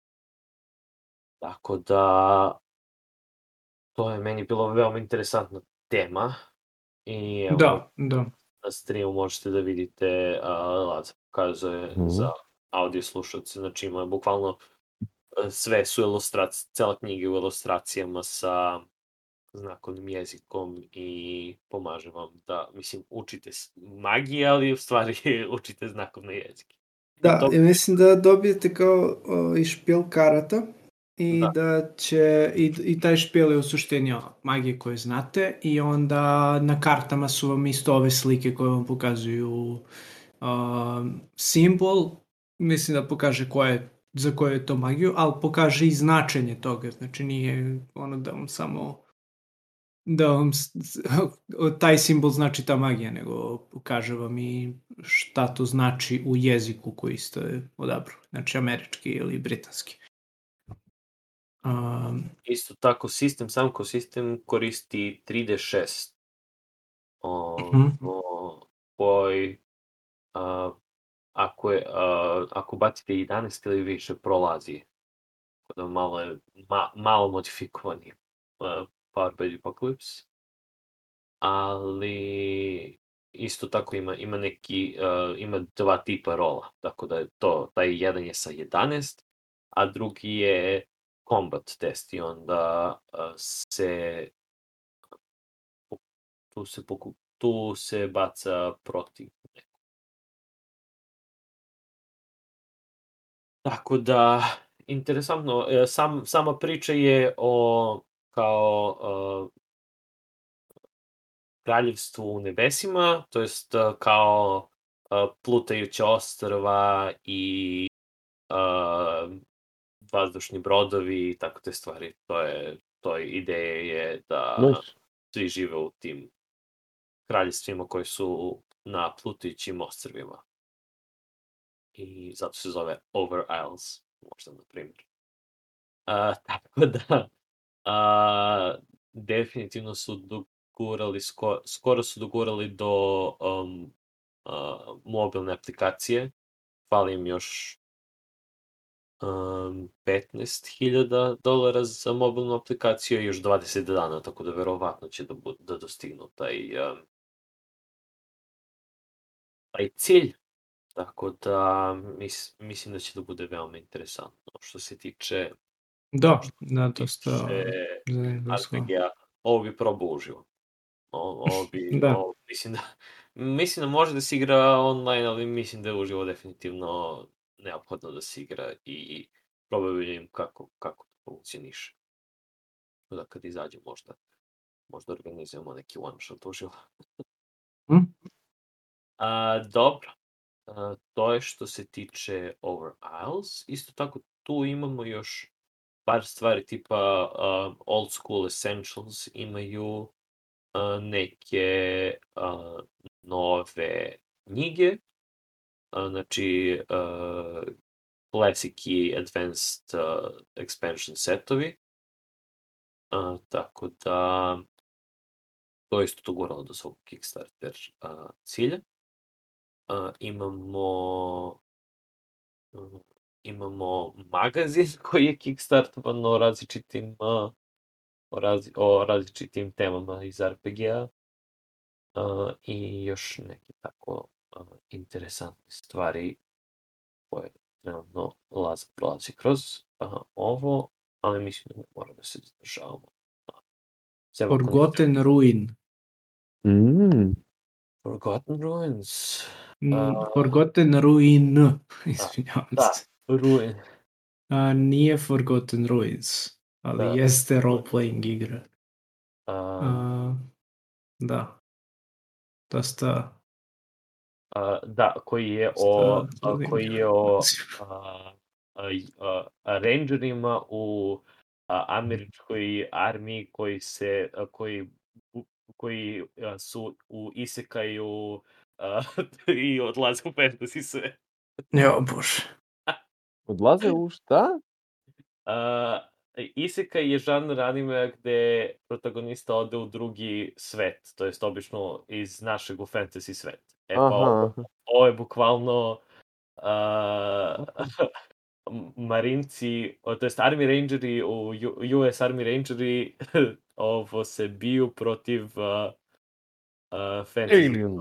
Tako da, to je meni bilo veoma interesantna tema. I evo, da, da. Na streamu možete da vidite, uh, Laza pokazuje mm-hmm. za audio slušalce, znači ima bukvalno sve su ilustracije, cela knjiga u ilustracijama sa znakovnim jezikom i pomaže vam da, mislim, učite magije, ali u stvari učite znakovne jezike. Da, to... ja mislim da dobijete kao o, i špil karata i da, da će, i, i taj špil je u suštini ono, magije koje znate i onda na kartama su vam isto ove slike koje vam pokazuju uh, simbol, mislim da pokaže koje, za koju je to magiju, ali pokaže i značenje toga, znači nije ono da vam samo da vam taj simbol znači ta magija, nego kaže vam i šta to znači u jeziku koji ste odabrali, znači američki ili britanski. Um, Isto tako, sistem, sam ko sistem koristi tri D šest o, uh-huh. o, koji a, ako, je, a, ako bacite jedanaest ili više prolazi, da malo je ma, malo modifikovani uh, Powerball Apocalypse, ali isto tako ima, ima neki, uh, ima dva tipa rola, tako da je to, taj jedan je sa jedanaest, a drugi je combat test i onda uh, se tu se, poku, tu se baca protiv. Tako da, interesantno, sam, sama priča je o kao uh, kraljevstvu u nebesima, to jest uh, kao uh, plutajuća ostrva i uh, vazdušni brodovi i tako te stvari. To je, to je ideja je da Nice. svi žive u tim kraljevstvima koji su na plutajućim ostrvima. I zato se zove Over Isles, možda na primjer. Uh, tako da, uh, definitivno su dogurali, skoro, skoro su dogurali do um, uh, mobilne aplikacije. Fali im još um, petnaest hiljada dolara za mobilnu aplikaciju i još dvadeset dana, tako da verovatno će da, da dostignu taj, um, taj cilj. Tako da mis, mislim da će da bude veoma interesantno. Što se tiče Da, da, dosta R P G-a, ovo bi probao uživo. O, ovo bi, da. ovo, mislim da, mislim da može da se igra online, ali mislim da je uživo definitivno neophodno da se igra i probao bi vidim kako, kako to funkcioniše. Da kad izađe možda, možda organizujemo neki one shot uživo. hm? A, dobro. A, to je što se tiče Over Isles. Isto tako tu imamo još par stvari tipa uh, Old School Essentials imaju uh, neke uh, nove knjige, uh, znači uh, Classic i Advanced uh, Expansion setovi, uh, tako da to isto to guralo do svog Kickstarter uh, cilja. Uh, imamo uh, imamo magazin koji je kickstartovan o različitim, uh, o, raz, o različitim temama iz R P G-a uh, i još neke tako uh, interesantne stvari koje trenutno Laza prolazi kroz uh, ovo, ali mislim da ne mora da se zadržavamo. Uh, Forgotten Ruin. Mm. Forgotten Ruins. Uh, Forgotten Ruin, izvinjavam da, se. Ruin. A, nije Forgotten Ruins, ali da. jeste role-playing igra. Um, A, da. Dosta... Uh, da, koji je o, uh, koji je o uh, uh, uh, rangerima u uh, američkoj armiji koji se, uh, koji, koji uh, su u isekaju uh, i odlaze u fantasy sve. Jo, bože. Odlaze u šta? Uh, Isekaj je žanr anime gde protagonista ode u drugi svet, to jest obično iz našeg u fantasy svet. E pa ovo, ovo je bukvalno uh, marinci, to jest Army Rangeri u U S Army Rangeri ovo se biju protiv uh, uh, fantasy. Aliens.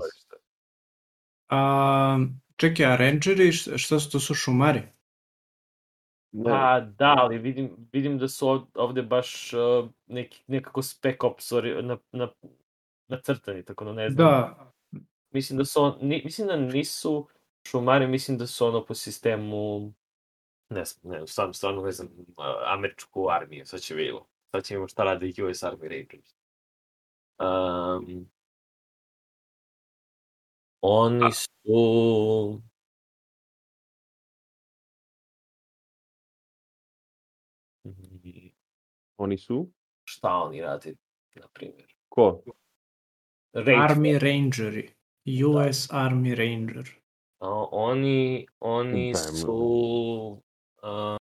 A, čekaj, a Rangeri, šta su to su šumari? Ne, Pa da, ali vidim, vidim da su ov- ovde baš uh, neki, nekako spec ops ori- na, na, nacrtani, tako da ne znam. Da, Mislim da su, on, ni, mislim da nisu šumari, mislim da su ono po sistemu, ne znam, ne, stvarno, stvarno ne znam, uh, američku armiju, sad će vidimo. Sad će vidimo šta radi U S Army Rangers. Um, oni su... Mm, oni su? Šta oni rade, na primjer? Ko? Range Army Rangeri. U S Army Ranger. A, oni, oni Pojma. su... a,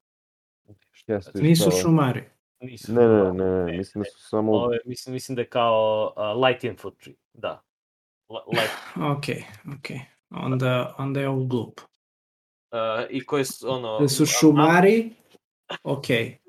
šta Jeste kažem, Nisu što- šumari. nisu Ne, ne, šumari. ne, ne, mislim da su samo... Ove, mislim, mislim da je kao uh, light infantry, da. Li- Light, Ok, ok. Onda, onda je ovo glup. uh, I koje su, ono... Da su a- šumari, ok.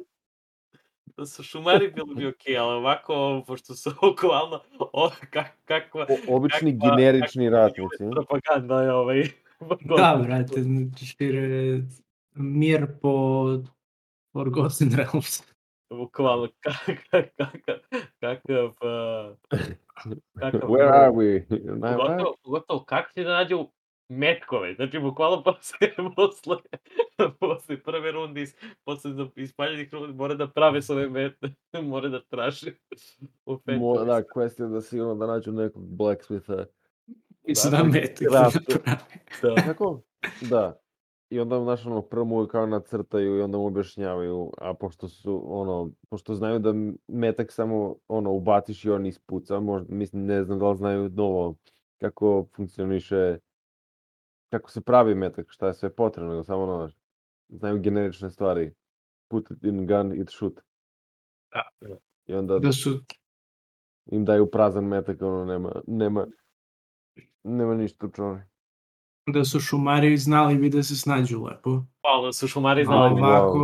Da su šumari bilo bi okej, ali ovako, pošto su bukvalno... O, kak, kakva... O- obični kakva- generični kakva ratnici. propaganda je ovaj... Da, brate, znači šire mir po Forgotten Realms. Bukvalno, kakav... Kakav... Kakav... uh, kakav Where are we? Na, Pogotovo, pogotovo kako će da nađu metkove, znači bukvalno posle, posle, posle prve runde, is, posle za ispaljenih rundi, mora da prave svoje metne, mora da traže u Mo, petu. da, quest je da sigurno da nađu nekog blacksmitha. I sada metak da, napravi. Da, Kako? Da. I onda, znaš, ono, prvo mu kao nacrtaju i onda mu objašnjavaju, a pošto su, ono, pošto znaju da metak samo, ono, ubaciš i on ispuca, možda, mislim, ne znam da li znaju novo kako funkcioniše, kako se pravi metak, šta je sve potrebno, nego samo, ono, znaju generične stvari. Put it in gun, it shoot. Da. I onda Da su, im daju prazan metak, ono, nema, nema, nema ništa čovjek. da su šumari znali bi da se snađu lepo. pa da su šumari A znali bi ovako,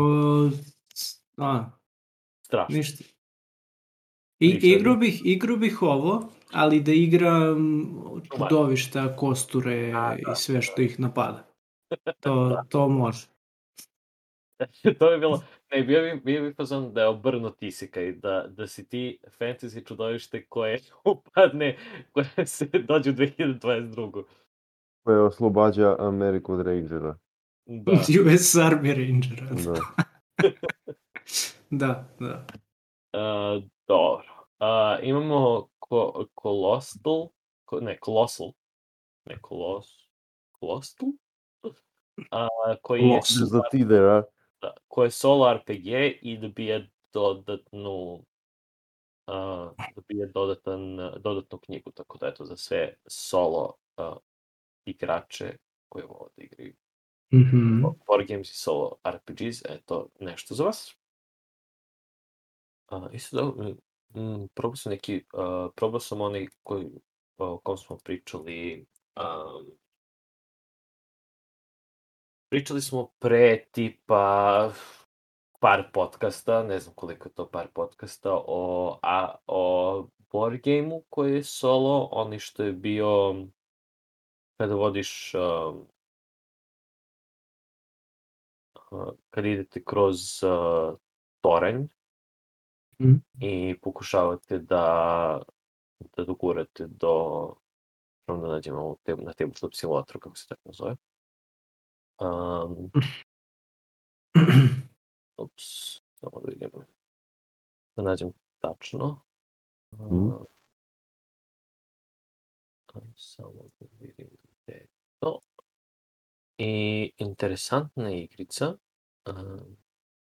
a, strašno. ništa. I, Ništa, igru, bih, igru bih ovo, ali da igram Šumari. čudovišta, kosture A, da. i sve što ih napada. To, to može. To bi bilo, ne, bio bi, bio bi fazon da je obrnut isekaj, da, da si ti fantasy čudovište koje upadne, koje se dođe u dve hiljade dvadeset drugu. Koje oslobađa Ameriku od Rangera. Da. U S Army Rangera. Da. Da, da. Uh, dobro. Uh, imamo ko, Colossal, ko, ne, Colossal, ne, Coloss, Colossal? Uh, koji je, Colossal. Za ti there, a? da, koji je solo R P G i dobije dodatnu uh, dobije dodatan, dodatnu knjigu, tako da eto za sve solo uh, igrače koji vole da igraju Mhm. board games i solo R P Gs, eto nešto za vas. Uh, isto da, mm, probao sam neki, uh, probao sam onaj koji, o kom smo pričali, um, pričali smo pre tipa par podcasta, ne znam koliko je to par podcasta, o, a, o board gameu koji je solo, onaj što je bio kada vodiš, um, uh, kad idete kroz uh, toranj, Mhm. i pokušavate da da dogurate do, da nađemo ovu temu, na temu što simulatoru, kako se tako zove. Um, ups, samo da vidim, da nađem tačno. Mhm. Uh, samo da vidim gde je to. I interesantna igrica. Um,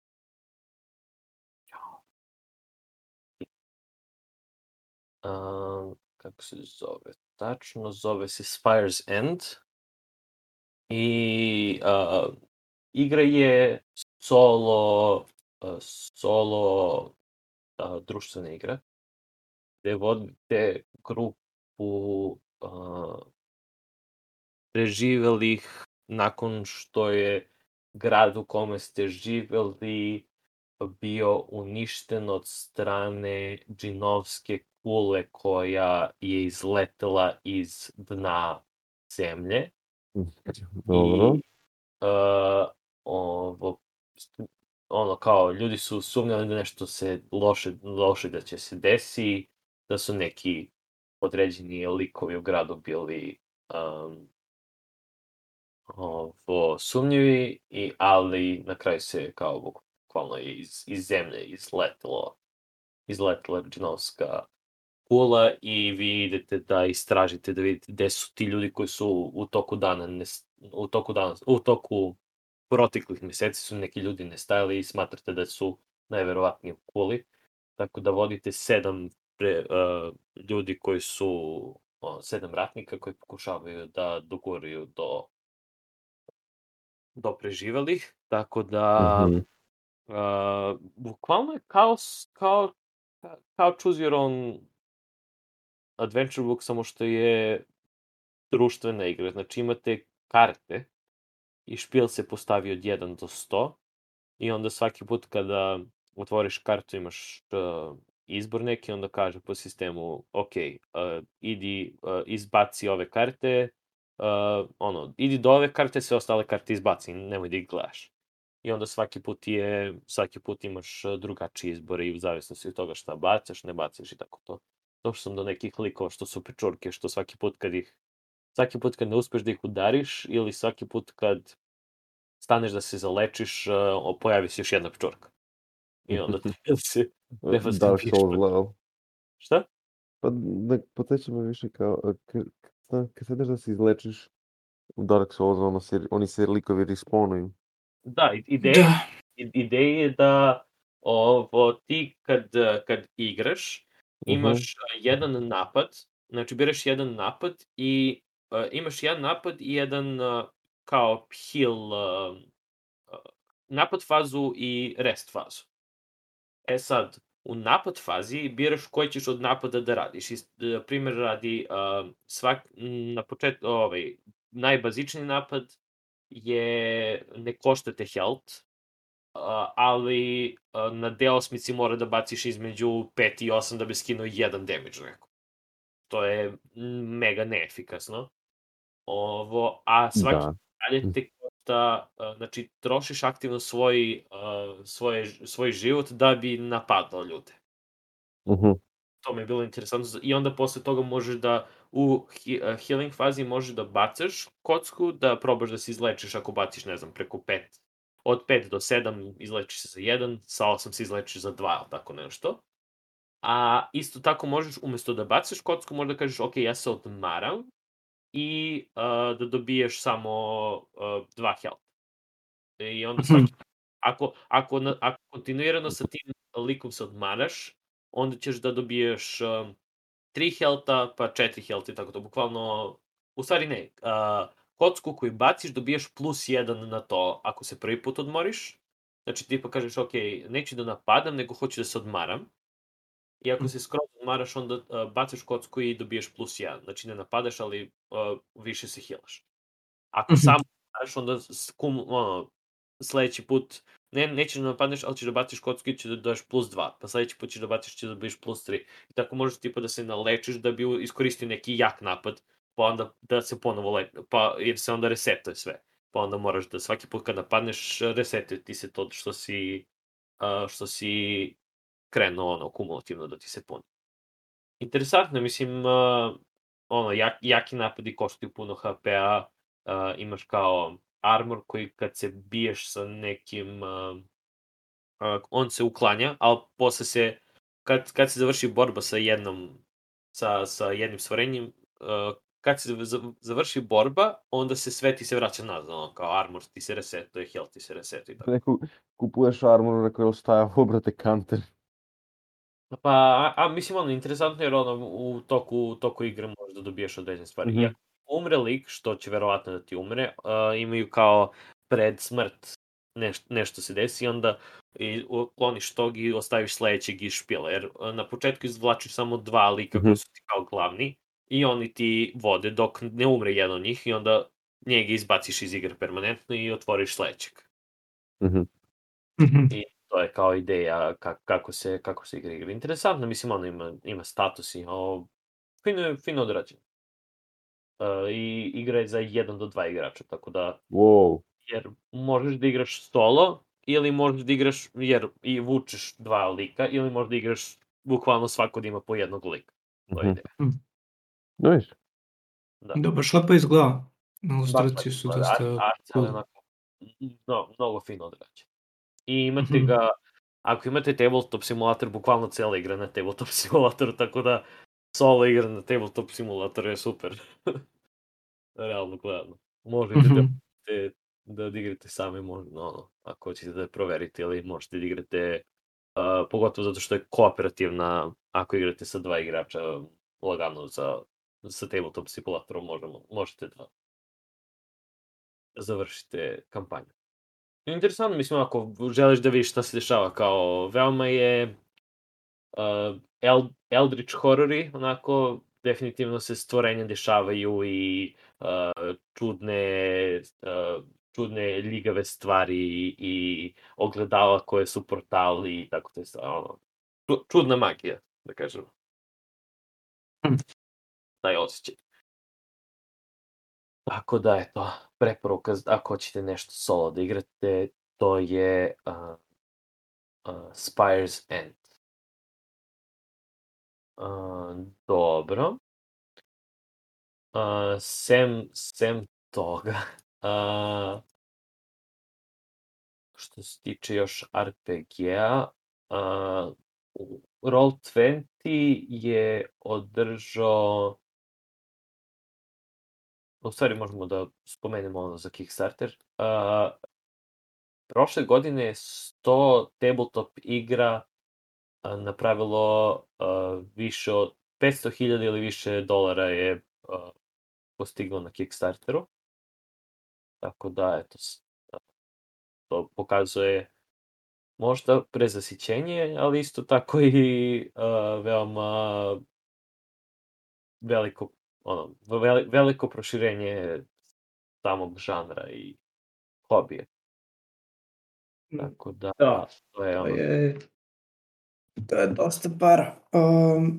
um, kako se zove tačno, zove se Spire's End. I uh, igra je solo, uh, solo uh, društvena igra, gde vodite grupu uh, preživelih nakon što je grad u kome ste živeli bio uništen od strane džinovske kule koja je izletela iz dna zemlje. Dobro. I uh, ovo, ono kao ljudi su sumnjali da nešto se loše, loše da će se desi, da su neki određeni likovi u gradu bili um, ovo, sumnjivi, i, ali na kraju se kao bukvalno iz, iz zemlje izletelo, izletela džinovska kula i vi idete da istražite, da vidite gde su ti ljudi koji su u toku dana, nes, u toku dana, u toku proteklih meseci su neki ljudi nestajali i smatrate da su najverovatnije u kuli. Tako da vodite sedam pre, uh, ljudi koji su, uh, sedam ratnika koji pokušavaju da doguraju do, do preživelih. Tako da, Mhm. uh, bukvalno je kao, s- kao, kao Choose Your Own Adventure Book, samo što je društvena igra. Znači imate karte i špil se postavi od jedan do sto i onda svaki put kada otvoriš kartu imaš uh, izbor neki, onda kaže po sistemu, ok, uh, idi, uh, izbaci ove karte, uh, ono, idi do ove karte, sve ostale karte izbaci, nemoj da ih gledaš. I onda svaki put je, svaki put imaš uh, drugačiji izbor i u zavisnosti od toga šta bacaš, ne bacaš i tako to. Došao sam do nekih likova što su pečurke, što svaki put kad ih, svaki put kad ne uspeš da ih udariš ili svaki put kad staneš da se zalečiš, uh, pojavi se još jedna pečurka. I onda treba da se, treba da Dark biješ Souls protiv- level. Šta? Pa ne, podsjeća me više kao, a, k- k- kad sedneš da se izlečiš u Dark Souls, ono se, oni se likovi respawnuju. Da, i- ideja, Da. i- ideja je da ovo, ti kad, kad igraš, imaš uh, jedan napad, znači biraš jedan napad i uh, imaš jedan napad i jedan uh, kao heal, uh, uh, napad fazu i rest fazu. E sad, u napad fazi biraš koji ćeš od napada da radiš. I, uh, primjer radi, uh, svak, m, na početku, ovaj, najbazičniji napad je ne košta te health, uh, ali uh, na D osam mora da baciš između pet i osam da bi skinuo jedan damage neko. To je mm, mega neefikasno. Ovo, a svaki Da. dalje te košta, uh, znači trošiš aktivno svoj, uh, svoje, svoj život da bi napadao ljude. Mhm. To mi je bilo interesantno. I onda posle toga možeš da u he, uh, healing fazi možeš da bacaš kocku, da probaš da se izlečiš ako baciš, ne znam, preko pet. Od pet do sedam izlečiš se za jedan, sa osam se izlečiš za dva, ili tako nešto. A isto tako možeš, umesto da bacaš kocku, možda kažeš, ok, ja se odmaram i uh, da dobiješ samo uh, dva health. I onda svaki, ako, ako, na, ako kontinuirano sa tim likom se odmaraš, onda ćeš da dobiješ um, tri healtha, pa četiri healtha i tako to. Bukvalno, u stvari ne, uh, kocku koju baciš dobiješ plus jedan na to ako se prvi put odmoriš. Znači ti pa kažeš, ok, neću da napadam, nego hoću da se odmaram. I ako se skroz odmaraš, onda uh, baciš kocku i dobiješ plus jedan. Znači ne napadaš, ali uh, više se healaš. Ako samo odmaraš, onda skum, ono, sledeći put ne, nećeš da napadneš, ali ćeš da baciš kocku i ćeš da daš plus dva. Pa sledeći put ćeš da baciš, ćeš da dobiješ plus tri. I tako možeš tipa da se nalečiš da bi iskoristio neki jak napad, pa onda da se ponovo le, pa jer se onda resetuje sve. Pa onda moraš da svaki put kad napadneš, resetuje ti se to što si, uh, što si krenuo ono, kumulativno da ti se puni. Interesantno, mislim, uh, ono, jak, jaki napadi koštaju puno H P-a, uh, imaš kao armor koji kad se biješ sa nekim, uh, uh, on se uklanja, ali posle se, kad, kad se završi borba sa jednom, sa, sa jednim stvorenjem, uh, kad se završi borba, onda se sve ti se vraća nazad, ono, kao armor ti se resetuje, health ti se resetuje i tako. Neko kupuješ armor, rekao, jel šta je ovo, brate, counter? Pa, a, a mislim, ono, interesantno jer ono, u toku, u toku igre možeš da dobiješ određene stvari. Mhm. I ako umre lik, što će verovatno da ti umre, uh, imaju kao pred smrt neš, nešto se desi, onda i ukloniš tog i ostaviš sledećeg iz špila, jer uh, na početku izvlačiš samo dva lika Mhm. koji su ti kao glavni i oni ti vode dok ne umre jedan od njih i onda njega izbaciš iz igre permanentno i otvoriš sledećeg. Mhm. I to je kao ideja ka, kako se kako se igra igra. Interesantno, mislim, ono ima, ima status i ovo, fino je, fino odrađeno. Uh, I igra je za jedan do dva igrača, tako da, Wow. jer možeš da igraš solo ili možeš da igraš, jer i vučeš dva lika, ili možeš da igraš bukvalno svako da ima po jednog lika. To je Mhm. ideja. No viš. Da. Da, baš lepo izgleda. Baš Ilustracije su lepo, dosta art- art je cool. onako no, mnogo fino odrađen. I imate Mhm. ga, ako imate tabletop simulator, bukvalno cela igra na tabletop simulatoru, tako da solo igra na tabletop simulatoru je super. Realno gledano. Možete da, Mhm. te, da odigrate sami, možda, ono, ako hoćete da je proverite, ili možete da igrate, uh, pogotovo zato što je kooperativna, ako igrate sa dva igrača, lagano za, sa tabletop simulatorom možemo, možete da završite kampanju. Interesantno, mislim, ako želiš da vidiš šta se dešava, kao, veoma je uh, El, Eldritch horrori, onako, definitivno se stvorenja dešavaju i uh, čudne, uh, čudne ljigave stvari i ogledala koje su portali i tako te stvari, ono, ču- čudna magija, da kažem. Hm. Taj osjećaj. Tako da, eto, preporuka, ako hoćete nešto solo da igrate, to je uh, uh, Spire's End. Uh, dobro. Uh, sem, sem toga, uh, što se tiče još R P G-a, uh, Roll dvadeset je održao, u stvari možemo da spomenemo ono za Kickstarter, uh, prošle godine je sto tabletop igra uh, napravilo uh, više od petsto hiljada ili više dolara je uh, postiglo na Kickstarteru. Tako da, eto, to pokazuje možda prezasićenje, ali isto tako i uh, veoma veliko, ono, veli, veliko proširenje samog žanra i hobije. Tako da, Da, to je to ono... je, to je dosta para. Um,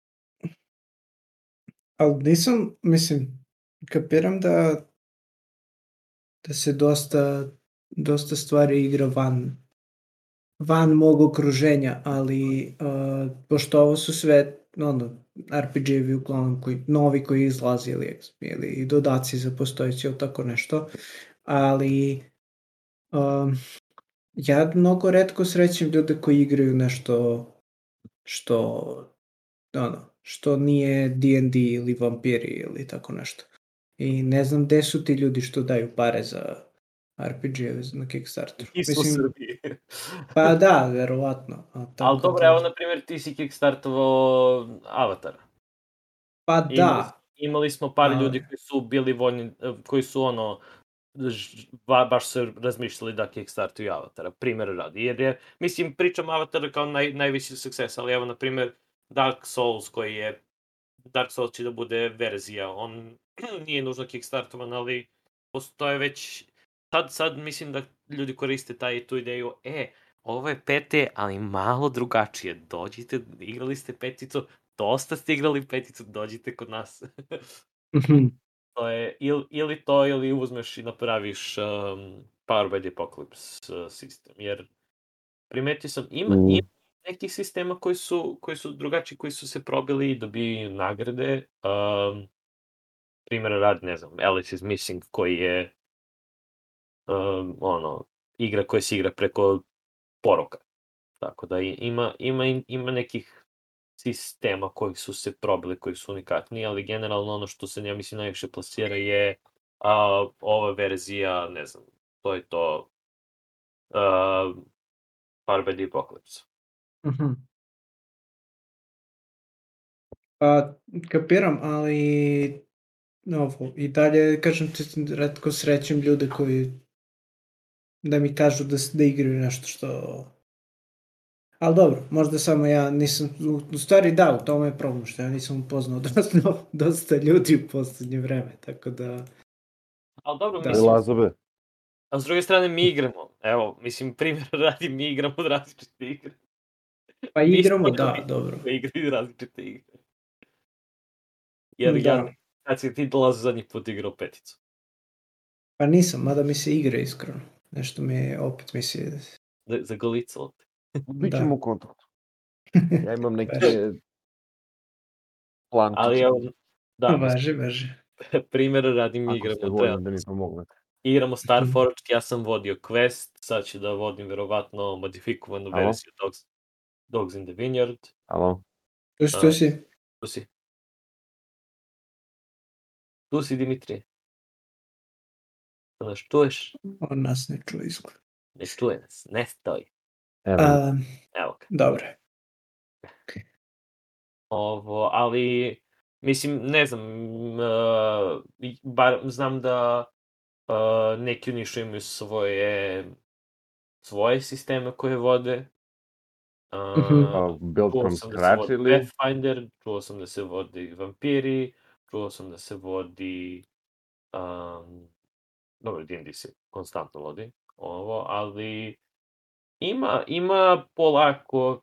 ali nisam, mislim, kapiram da da se dosta, dosta stvari igra van, van mog okruženja, ali uh, pošto ovo su sve ono, R P G-evi uglavnom koji, novi koji izlazi ili, ili dodaci za postojeći ili tako nešto, ali um, ja mnogo retko srećem ljude koji igraju nešto što ono, što nije D and D ili vampiri ili tako nešto. I ne znam gde su ti ljudi što daju pare za R P G-eve na Kickstarteru. Nisu u Mislim, Srbiji. pa da, verovatno. A Ali tako dobro, da... evo, na primjer, ti si kickstartovao Avatara. Pa Imali, da, imali smo par ali- ljudi koji su bili voljni, eh, koji su ono, ž- ba, baš su razmišljali da kickstartuju Avatara, primjer radi. Jer je, mislim, pričam Avatara kao naj, najviši sukces, ali evo, na primjer, Dark Souls koji je, Dark Souls će da bude verzija, on nije nužno kickstartovan, ali postoje već, sad, sad mislim da ljudi koriste taj, tu ideju, e, ovo je P T, ali malo drugačije, dođite, igrali ste peticu, dosta ste igrali peticu, dođite kod nas. Mhm. To je ili, ili to, ili uzmeš i napraviš um, Power by the Apocalypse uh, sistem, jer primetio sam, ima, Mm. ima nekih sistema koji su, koji su drugačiji, koji su se probili i dobili nagrade. Um, primjer rad, ne znam, Alice is Missing, koji je um, ono, igra koja se igra preko poruka. Tako da i- ima, ima, ima nekih sistema koji su se probili, koji su unikatni, ali generalno ono što se, ja mislim, najviše plasira je a, ova verzija, ne znam, to je to uh, Power by the Apocalypse. Mhm. Pa, kapiram, ali ovo, i dalje, kažem ti, retko srećem ljude koji da mi kažu da, s- da igraju nešto što... Ali dobro, možda samo ja nisam, u, u stvari da, u tome je problem što ja nisam upoznao dosta, dosta ljudi u poslednje vreme, tako da... Ali dobro, Da. mislim, Lazobe. a s druge strane mi igramo. Evo, mislim, primjer radi, mi igramo od različite igre. Pa Mi smo igramo, da, ljudi dobro. koji igraju različite igre. Jer Da. ja, kad si ti dolazi zadnji put igrao peticu. Pa nisam, mada mi se igra iskreno. Nešto mi je opet misli... Za, za golicalo. Bit Da. ćemo u kontaktu. Ja imam neke plančiće. Ali evo, da, Važi, važi. primjer radim Ako igramo. ste voljni da mi pomognete. Igramo Starforged, ja sam vodio Quest, sad ću da vodim verovatno modifikovanu Alo? verziju Dogs, Dogs in the Vineyard. Alo? Tu si, tu si. Tu si. Tu si, Dimitrije. Da nas čuješ? On nas ne čuje izgled. Ne čuje nas, ne stoji. Evo. A, Evo ga. dobro. Ovo, ali, mislim, ne znam, uh, bar znam da uh, neki unišu imaju svoje, svoje sisteme koje vode. Uh, Mhm. Uh, build čuo from sam da se scratch vodi ili? Pathfinder, čuo sam da se vodi vampiri, čuo sam da se vodi, um, dobro, D and D se konstantno vodi ovo, ali ima, ima polako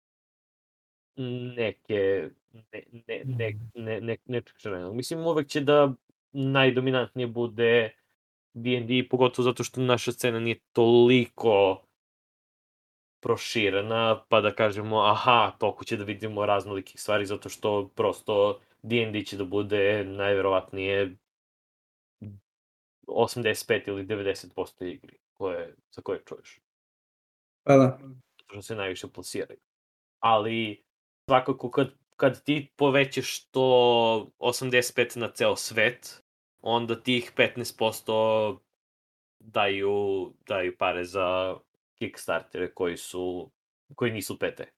neke, ne, ne, ne, ne, ne, nečeg červenog. Mislim, uvek će da najdominantnije bude D and D, pogotovo zato što naša scena nije toliko proširena, pa da kažemo, aha, toliko će da vidimo raznolikih stvari, zato što prosto D and D će da bude najverovatnije osamdeset pet ili devedeset posto igri koje, za koje čuješ. Pa da. Zato što se najviše plasiraju. Ali, svakako, kad, kad ti povećaš to osamdeset pet na ceo svet, onda tih petnaest posto daju, daju pare za Kickstartere koji su, koji nisu P T.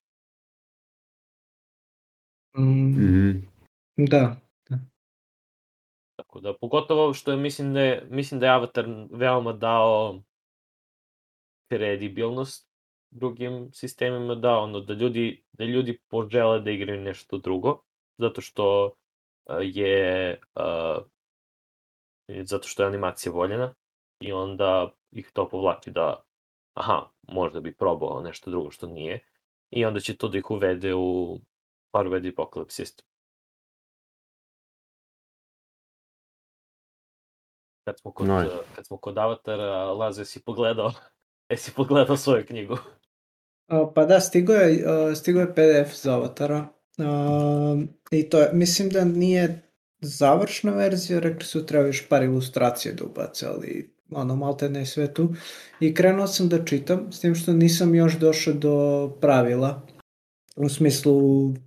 Mm, Mhm. da. Tako da, pogotovo što je, mislim da je, mislim da je Avatar veoma dao kredibilnost drugim sistemima, da, ono, da ljudi, da ljudi požele da igraju nešto drugo, zato što uh, je, uh, zato što je animacija voljena i onda ih to povlači da, aha, možda bi probao nešto drugo što nije, i onda će to da ih uvede u Parved Apocalypse System. Kad smo kod, Nice. kad smo kod Avatara, Lazo, jesi pogledao, jesi pogledao svoju knjigu? A, pa da, stigo je, a, stigo je P D F za Avatara. A, I to je, mislim da nije završna verzija, rekli su treba još par ilustracije da ubace, ali ono, malte ne sve tu. I krenuo sam da čitam, s tim što nisam još došao do pravila, u smislu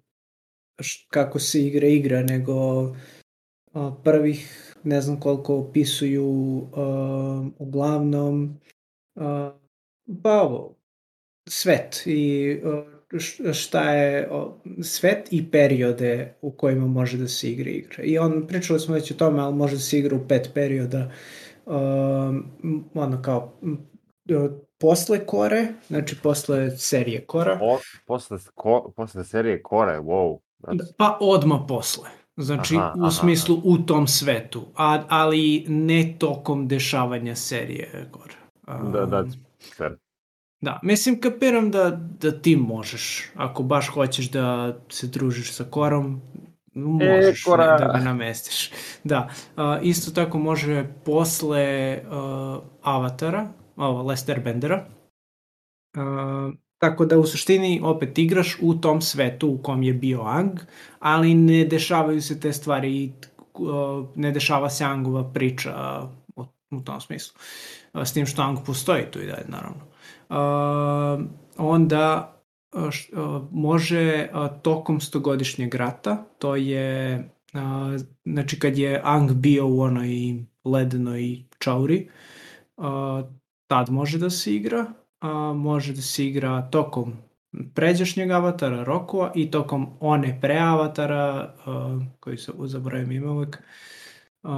š, kako se igra igra, nego a, prvih ne znam koliko opisuju a, uglavnom a, pa ovo, svet i a, šta je a, svet i periode u kojima može da se igra igra. I on, pričali smo već o tome, ali može da se igra u pet perioda, a, ono kao posle Kore, znači posle serije Kora. O, posle, ko, posle serije Kore, wow. That's... Pa odma posle. Znači, aha, u aha, smislu u tom svetu, a, ali ne tokom dešavanja serije Kora. Um, Da, that's fair. Da, mislim, kapiram da, da ti možeš, ako baš hoćeš da se družiš sa Korom, možeš e, Kora. ne, da ga namestiš. Da, uh, isto tako može posle uh, Avatara, ovo, Lester Bendera, uh, tako da u suštini opet igraš u tom svetu u kom je bio Ang, ali ne dešavaju se te stvari, uh, ne dešava se Angova priča uh, u tom smislu. Uh, s tim što Ang postoji tu i dalje, naravno. Uh, onda uh, š, uh, može uh, tokom stogodišnjeg rata, to je uh, znači kad je Ang bio u onoj ledenoj čauri, uh, tad može da se igra, uh, može da se igra tokom pređašnjeg Avatara Rokova i tokom one pre Avatara, uh, koji se zaboravim ime uvek. Uh,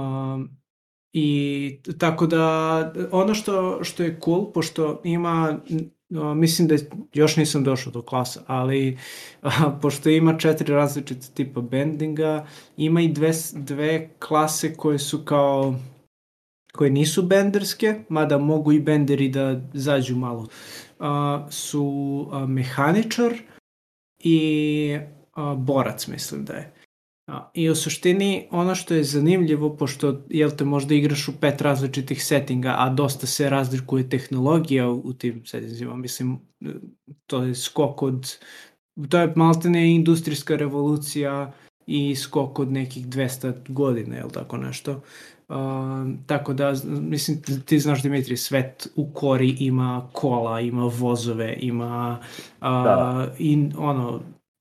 I tako da ono što, što je cool, pošto ima, uh, mislim da još nisam došao do klasa, ali uh, pošto ima četiri različite tipa bendinga, ima i dve, dve klase koje su kao, koje nisu benderske, mada mogu i benderi da zađu malo. Uh, su uh, mehaničar i uh, borac, mislim da je. A, I u suštini ono što je zanimljivo, pošto jel te možda igraš u pet različitih settinga, a dosta se razlikuje tehnologija u, u tim settingima, mislim, e, to je skok od, to je maltene industrijska revolucija i skok od nekih dvesta godina, jel tako nešto. Uh, tako da, z- mislim, ti- ti znaš, Dimitri, svet u kori ima kola, ima vozove, ima uh, Da. in, ono,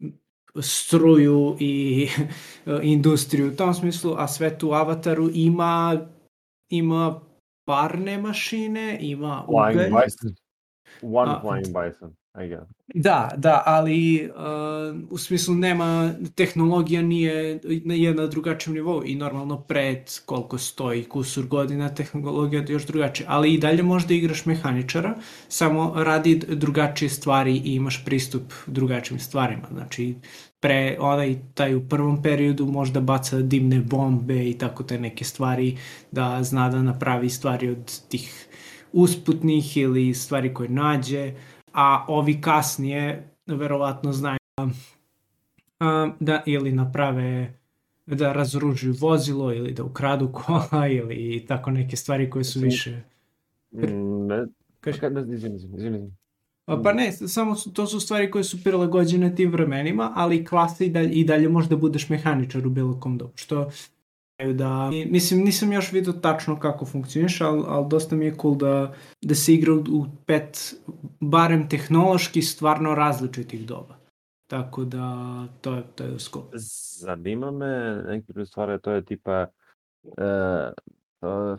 struju i industriju u tom smislu, a svet u Avataru ima ima parne mašine, ima Flying ugalj. Bison. One A, Flying Bison, I guess. Da, da, ali uh, u smislu nema, tehnologija nije je na drugačijem nivou i normalno pred koliko stoji kusur godina tehnologija je još drugačija, ali i dalje možda igraš mehaničara, samo radi drugačije stvari i imaš pristup drugačijim stvarima, znači pre onaj taj u prvom periodu možda baca dimne bombe i tako te neke stvari, da zna da napravi stvari od tih usputnih ili stvari koje nađe, a ovi kasnije verovatno znaju da, a, da ili naprave da razoružuju vozilo ili da ukradu kola ili tako neke stvari koje su Mislim, više... mm, ne, Kaži. okay, ne, izvini, izvini, izvini. A, Pa ne, samo su, to su stvari koje su prilagođene tim vremenima, ali klasa i dalje, i dalje možda budeš mehaničar u bilo kom dobu, što da, i, mislim, nisam još vidio tačno kako funkcioniš, ali, ali dosta mi je cool da, da se igra u, u pet, barem tehnološki, stvarno različitih doba. Tako da, to je, to je skop. Zanima me neke druge stvari, to je tipa uh, uh,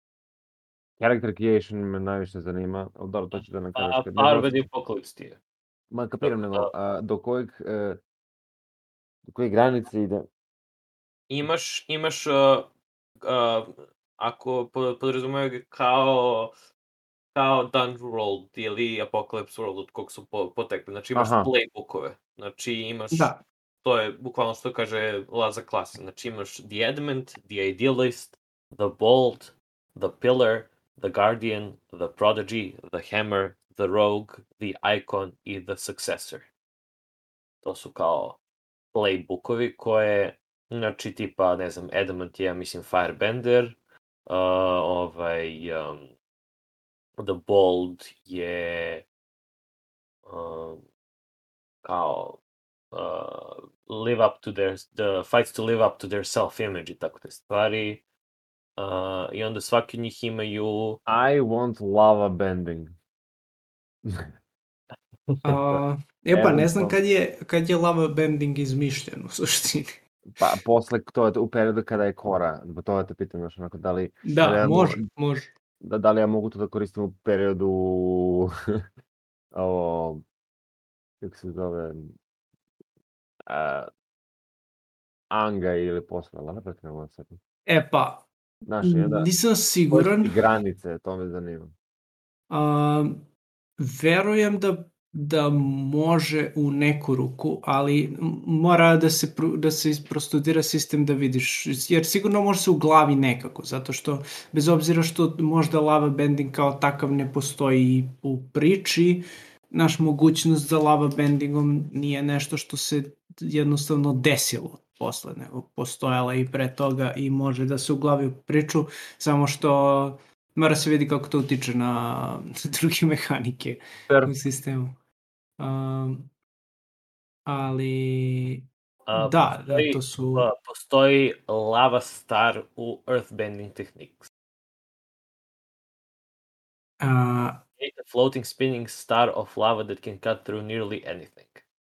character creation me najviše zanima, ali dobro, to ću da nam kažeš. Pa, kad- pa nego- Arvedi Apocalypse ti je. Ma kapiram, Tako nego a, do kojeg e, do koje granice ide? Imaš, imaš, uh, uh, ako po- podrazumevaju ga kao, kao Dungeon World ili Apocalypse World od kog su po, potekli. Znači imaš Aha. playbookove. Znači imaš, Da, to je bukvalno što kaže Laza klase. Znači imaš The Adamant, The Idealist, The Bold, The Pillar, The Guardian, The Prodigy, The Hammer, The Rogue, The Icon i The Successor. To su kao playbookovi koje, znači tipa, ne znam, Adamant je, ja mislim, Firebender, uh, ovaj, um, The Bold je um, kao uh, live up to their, the fights to live up to their self-image i tako te stvari. Uh, I onda svaki od njih imaju... I want lava bending. a, e pa ne znam Eventualno. kad je, kad je lava bending izmišljen u suštini. Pa posle, to je u periodu kada je Kora, zbog toga te pitam još onako, da li, Da, da li ja mo- može, može. da, da li ja mogu to da koristim u periodu ovo, kako se zove, a, Anga ili posle, ali ne pretredno sad. E pa, Znaš, i onda, nisam koje siguran. su ti granice, to me zanima. A, verujem da da može u neku ruku, ali m- mora da se, pru- da se isprostudira sistem da vidiš, jer sigurno može se u glavi nekako, zato što bez obzira što možda lava bending kao takav ne postoji u priči, naš mogućnost za lava bendingom nije nešto što se jednostavno desilo posle, nego postojala i pre toga i može da se u glavi u priču, samo što mora se vidi kako to utiče na druge mehanike Fair. u sistemu. Um, ali Uh, da, da, postoji, to su... uh, postoji Lava Star u Earthbending Techniques. Uh, A floating spinning star of lava that can cut through nearly anything.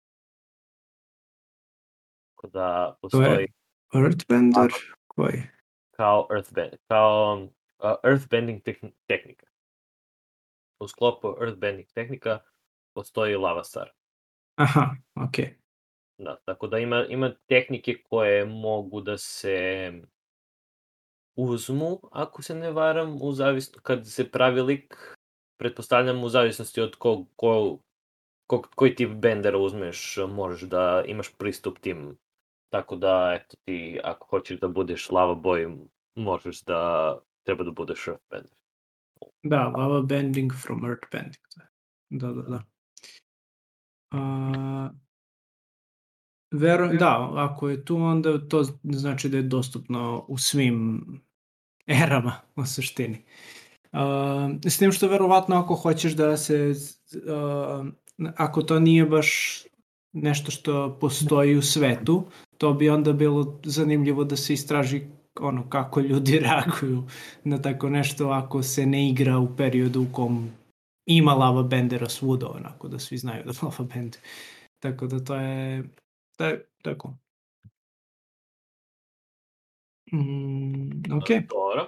Tako da to je postoji Earthbender? Koji? kao Earthbend, kao uh, Earthbending tehn- tehnika. U sklopu Earthbending tehnika postoji Lava Star. Aha, okej. Okay. Da, tako da ima, ima tehnike koje mogu da se uzmu, ako se ne varam, u zavisno, kad se pravi lik, pretpostavljam u zavisnosti od kog, ko, kog, koji tip bendera uzmeš, možeš da imaš pristup tim. Tako da, eto ti, ako hoćeš da budeš lava boy, možeš da, treba da budeš earthbender. Da, lava bending from Earthbending. Da, da, da. Uh, Vero, da, ako je tu, onda to znači da je dostupno u svim erama, u suštini. Uh, s tim što verovatno ako hoćeš da se, uh, ako to nije baš nešto što postoji u svetu, to bi onda bilo zanimljivo da se istraži ono kako ljudi reaguju na tako nešto ako se ne igra u periodu u kom ima lava bendera svuda, onako da svi znaju da lava bend. Tako da to je, to je tako. Mm, ok. Dobro.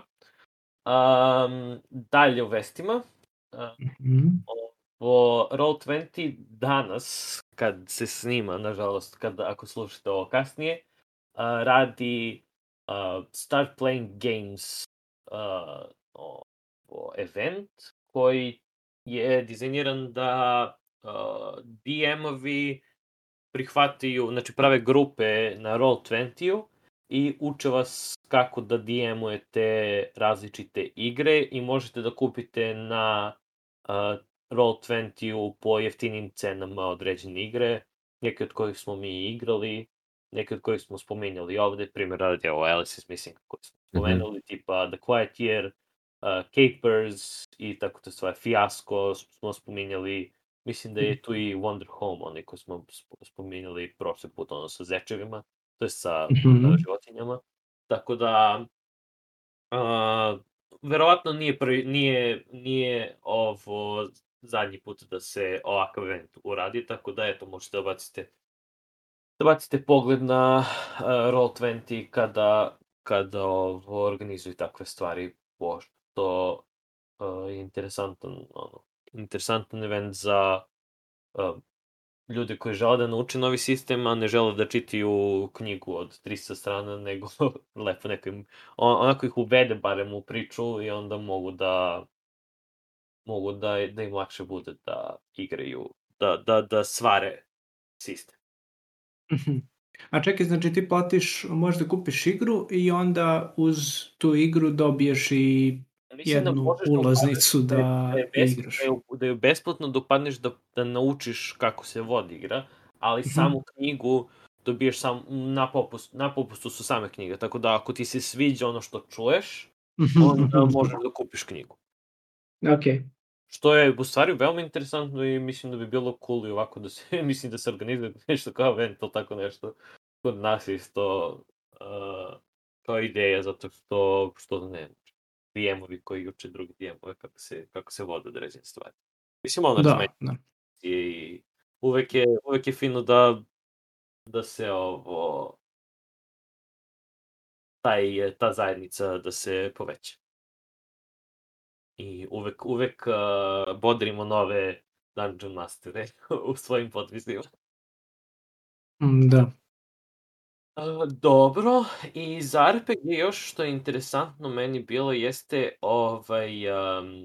Um, dalje u vestima. Uh, Mhm. o Roll dvadeset danas, kad se snima, nažalost, kad, ako slušate ovo kasnije, uh, radi uh, Start Playing Games uh, o, o event koji je dizajniran da uh, D M-ovi prihvataju, znači prave grupe na Roll dvadeset i uče vas kako da D M-ujete različite igre i možete da kupite na uh, Roll dvadeset po jeftinim cenama određene igre, neke od kojih smo mi igrali, neke od kojih smo spominjali ovde, primjer radi ovo Alice is Missing koji smo spomenuli, mm-hmm. tipa The Quiet Year, uh, Capers i tako te stvari, Fiasco smo spominjali, mislim da je tu i Wonder Home, onaj koji smo spominjali prošle put, ono sa zečevima, to je sa mm-hmm. uh, životinjama, tako da uh, verovatno nije, prvi, nije, nije ovo zadnji put da se ovakav event uradi, tako da eto, možete da bacite da bacite pogled na uh, Roll dvadeset kada, kada ovo, organizuju takve stvari, pošto uh, je interesantan, ono, interesantan event za uh, ljude koji žele da nauče novi sistem, a ne žele da čitaju knjigu od trista strana, nego lepo neko im, on, onako ih uvede barem u priču i onda mogu da mogu da, da im lakše bude da igraju, da, da, da svare sistem. A čekaj, znači ti platiš, možeš da kupiš igru i onda uz tu igru dobiješ i Mislim jednu da ulaznicu da, da, da, je da igraš. Da je, da je besplatno da upadneš da, da naučiš kako se vodi igra, ali mm-hmm. samu knjigu dobiješ sam, na, popust, na popustu su same knjige, tako da ako ti se sviđa ono što čuješ, onda možeš da kupiš knjigu. Ok. Što je u stvari veoma interesantno i mislim da bi bilo cool i ovako da se, mislim da se organizuje nešto kao event ili tako nešto. Kod nas isto uh, kao ideja, zato što, što ne, D M-ovi koji uče drugi D M-ove kako se, kako se vode određene stvari. Mislim, ono da, da. I uvek je, uvek je fino da, da se ovo, taj, ta zajednica da se poveća. I uvek, uvek uh, bodrimo nove Dungeon Mastere u svojim potpisima. Da. Uh, dobro, i za R P G još što je interesantno meni bilo jeste ovaj um,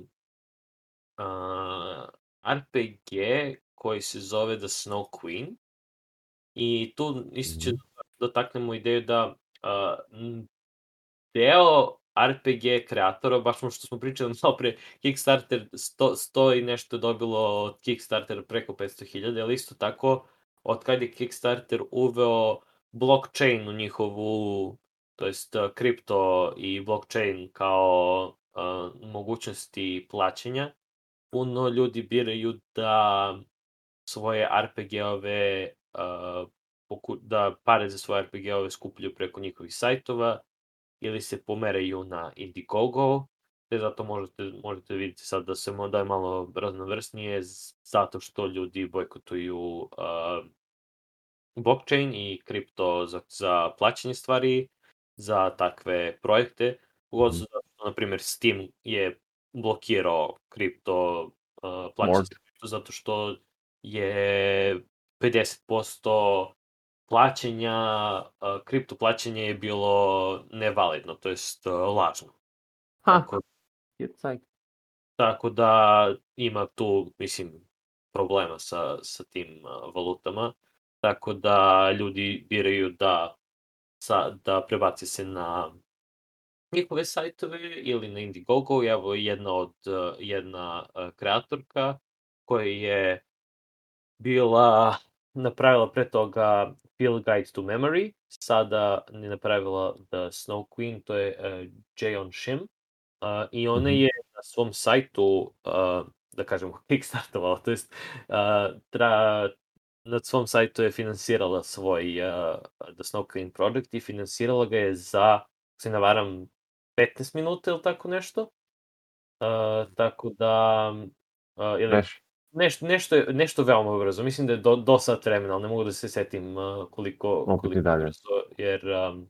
uh, R P G koji se zove The Snow Queen. I tu isto će dotaknemo ideju da uh, deo R P G kreatora, baš što smo pričali malo pre, Kickstarter sto, sto i nešto je dobilo od Kickstartera preko petsto hiljada, ali isto tako, od kad je Kickstarter uveo blockchain u njihovu, to jest kripto i blockchain kao uh, mogućnosti plaćanja, puno ljudi biraju da svoje R P G-ove, uh, poku, da pare za svoje R P G-ove skupljaju preko njihovih sajtova, ili se pomeraju na Indiegogo, te zato možete, možete vidjeti sad da se da je malo raznovrsnije, zato što ljudi bojkotuju uh, blockchain i kripto za, za plaćanje stvari, za takve projekte. Ugod su, na primjer, Steam je blokirao kripto uh, plaćanje kripto, zato što je pedeset posto plaćanja, uh, kripto plaćanje je bilo nevalidno, to jest uh, lažno. Tako, tako da ima tu, mislim, problema sa, sa tim uh, valutama, tako da ljudi biraju da, sa, da prebaci se na njihove sajtove ili na Indiegogo. Evo jedna od, uh, jedna uh, kreatorka koja je bila napravila pre toga Field Guide to Memory, sada je napravila The Snow Queen, to je uh, Jeon Shim, uh, i ona Mhm. je na svom sajtu, uh, da kažemo, kickstartovala, to jest uh, tra, na svom sajtu je finansirala svoj uh, The Snow Queen project i finansirala ga je za, se ne varam, petnaest minuta ili tako nešto. Uh, tako da... Uh, ili, Neš. Neš, nešto, je- nešto veoma brzo. Mislim da je do, do sat vremena, ali ne mogu da se setim uh, koliko, Opet koliko i dalje. brzo, jer um,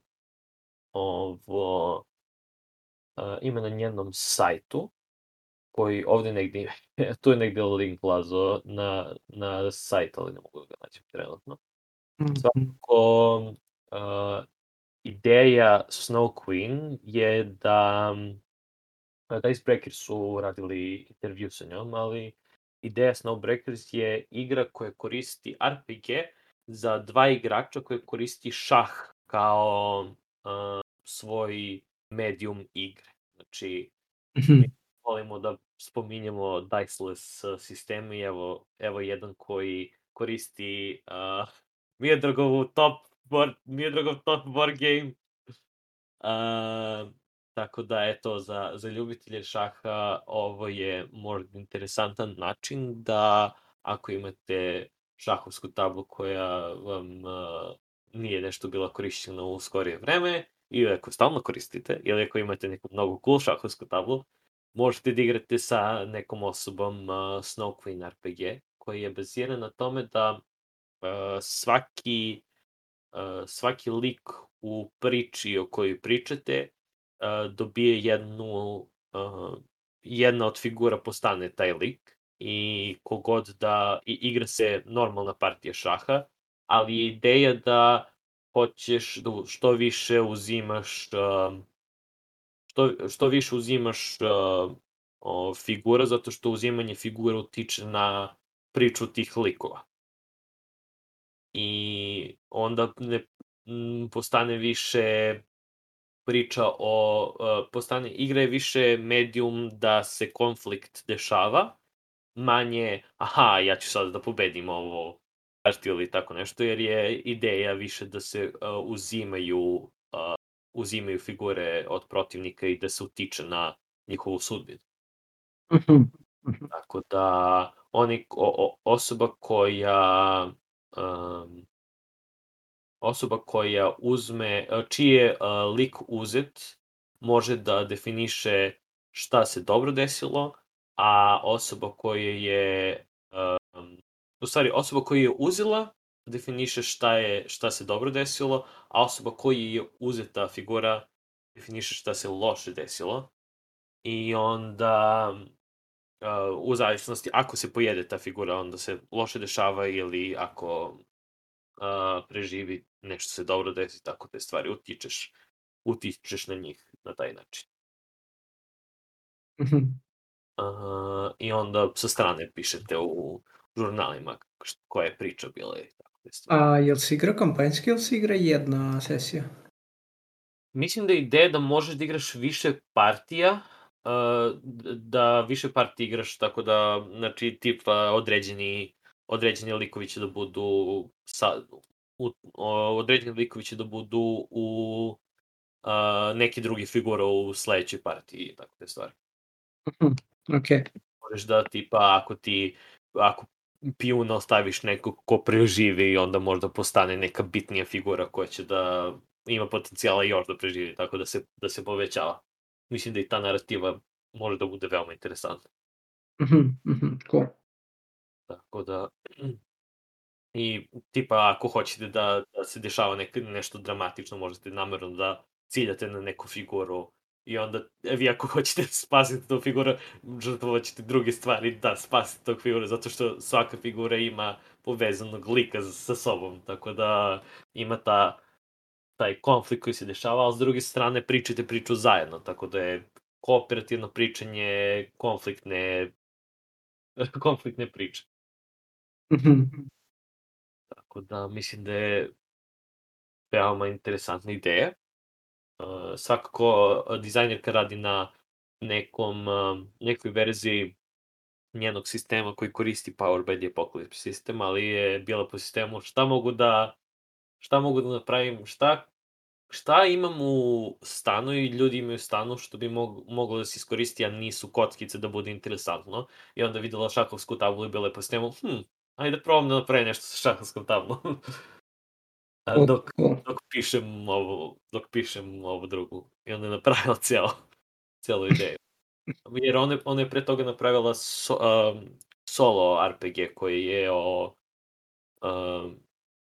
ovo uh, ima na njenom sajtu, koji ovde negdje, tu je negdje link lazo na, na sajt, ali ne mogu da ga naći trenutno. Svakako, uh, ideja Snow Queen je da um, Icebreakers su radili intervju sa njom, ali ideja Snowbreakers je igra koja koristi R P G za dva igrača koje koristi šah kao uh, svoj medium igre. Znači, mi volimo da spominjemo diceless uh, sisteme i evo, evo jedan koji koristi uh, Miodragovu top board, Miodragov top board game. Uh, tako da, eto, za, za ljubitelje šaha ovo je možda interesantan način da ako imate šahovsku tablu koja vam uh, nije nešto bila korišćena u skorije vreme, ili ako stalno koristite, ili ako imate neku mnogo cool šahovsku tablu, možete da igrate sa nekom osobom uh, Snow Queen R P G, koji je baziran na tome da uh, svaki Uh, svaki lik u priči o kojoj pričate uh, dobije jednu, uh, jedna od figura postane taj lik i kogod da, i igra se normalna partija šaha, ali je ideja da hoćeš da što više uzimaš uh, što, što više uzimaš uh, o, figura, zato što uzimanje figura utiče na priču tih likova. I onda ne m, postane više priča o, uh, postane, igra je više medium da se konflikt dešava, manje, aha, ja ću sad da pobedim ovo partiju ili tako nešto, jer je ideja više da se uh, uzimaju, uh, uzimaju figure od protivnika i da se utiče na njihovu sudbinu. Tako da, oni, o, o, osoba koja um, osoba koja uzme, čiji je uh, lik uzet, može da definiše šta se dobro desilo, a osoba koja je, um, u stvari, osoba koja je uzela, definiše šta, je, šta se dobro desilo, a osoba koja je uzeta figura definiše šta se loše desilo. I onda, uh, u zavisnosti, ako se pojede ta figura, onda se loše dešava, ili ako Uh, preživi, nešto se dobro desi, tako te stvari utičeš, utičeš na njih na taj način. Uh, I onda sa strane pišete u žurnalima koja je priča bila i tako te stvari. A jel se igra kampanjski ili se igra jedna sesija? Mislim da je ideja da možeš da igraš više partija, uh, da više partija igraš, tako da, znači, tipa određeni određeni likovi će da budu sa, u, o, određeni likovi će da budu u uh, neki drugi figura u sledećoj partiji i tako te stvari. Ok. Možeš da, tipa, ako ti, ako pijuna ostaviš nekog ko preživi, onda možda postane neka bitnija figura koja će da ima potencijala još da preživi, tako da se, da se povećava. Mislim da i ta narativa može da bude veoma interesantna. Mm-hmm. Cool. Tako da, i tipa ako hoćete da, da se dešava nek, nešto dramatično, možete namerno da ciljate na neku figuru i onda vi ako hoćete da spasite tu figuru, žrtvovat ćete druge stvari da spasite tog figura, zato što svaka figura ima povezanog lika sa sobom, tako da ima ta, taj konflikt koji se dešava, ali s druge strane pričate priču zajedno, tako da je kooperativno pričanje konfliktne, konfliktne priče. Mm-hmm. Tako da mislim da je veoma interesantna ideja. Uh, svakako dizajnerka radi na nekom, uh, nekoj verziji njenog sistema koji koristi Power by the Apocalypse sistem, ali je bila po sistemu šta mogu da šta mogu da napravim, šta, šta imam u stanu i ljudi imaju u stanu što bi mog, moglo da se iskoristi, a nisu kockice da bude interesantno. I onda videla šahovsku tablu i bila je po sistemu, hm, ajde da probam da napravim nešto sa šahovskom tablom. A dok, dok pišem ovo, dok pišem ovo drugu. I onda je napravila cijelo, cijelu ideju. Jer ona, ona je pre toga napravila so, um, solo R P G koji je o um,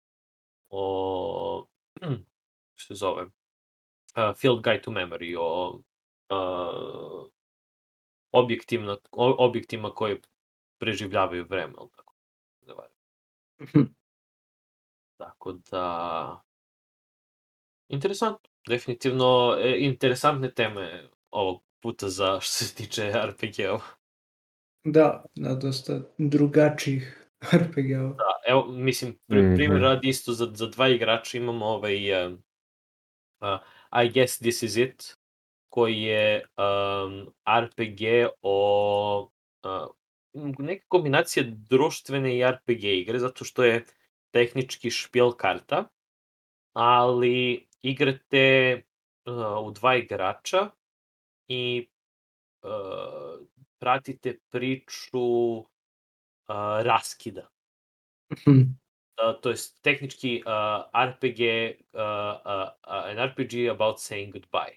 o što se zove uh, Field Guide to Memory, o uh, objektivna, o, objektima koje preživljavaju vreme, ali tako da varam. Tako da interesantno, definitivno e, interesantne teme ovog puta za što se tiče R P G-ova. Da, da, dosta drugačijih R P G-ova. Da, evo, mislim, pr Mhm. primjer radi isto za, za dva igrača imamo ovaj uh, uh, I Guess This Is It, koji je um, R P G o uh, neka kombinacija društvene i R P G igre, zato što je tehnički špil karta, ali igrate uh, u dva igrača i uh, pratite priču uh, raskida. Mhm. Uh, to je tehnički uh, R P G, uh, uh, uh, an R P G about saying goodbye.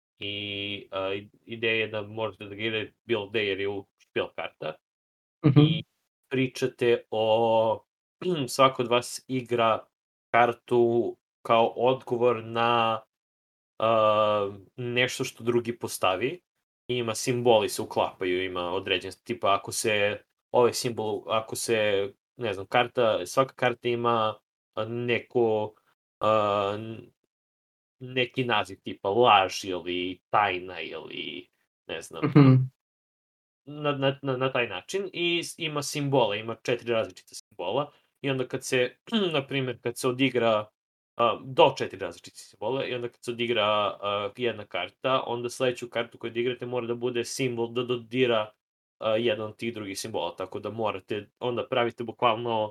I uh, ideja je da možete da ga igrate bilo gde jer je u špil karta. Mhm. I pričate o, svako od vas igra kartu kao odgovor na uh, nešto što drugi postavi. I ima simboli se uklapaju, ima određen, tipa ako se ovaj simbol, ako se, ne znam, karta, svaka karta ima neko, uh, neki naziv tipa laž ili tajna ili ne znam, Mhm. na, na, na, na taj način i s- ima simbole, ima četiri različite simbola i onda kad se, na primjer, kad se odigra uh, do četiri različite simbola i onda kad se odigra uh, jedna karta, onda sledeću kartu koju odigrate mora da bude simbol da dodira uh, jedan od tih drugih simbola, tako da morate, onda pravite bukvalno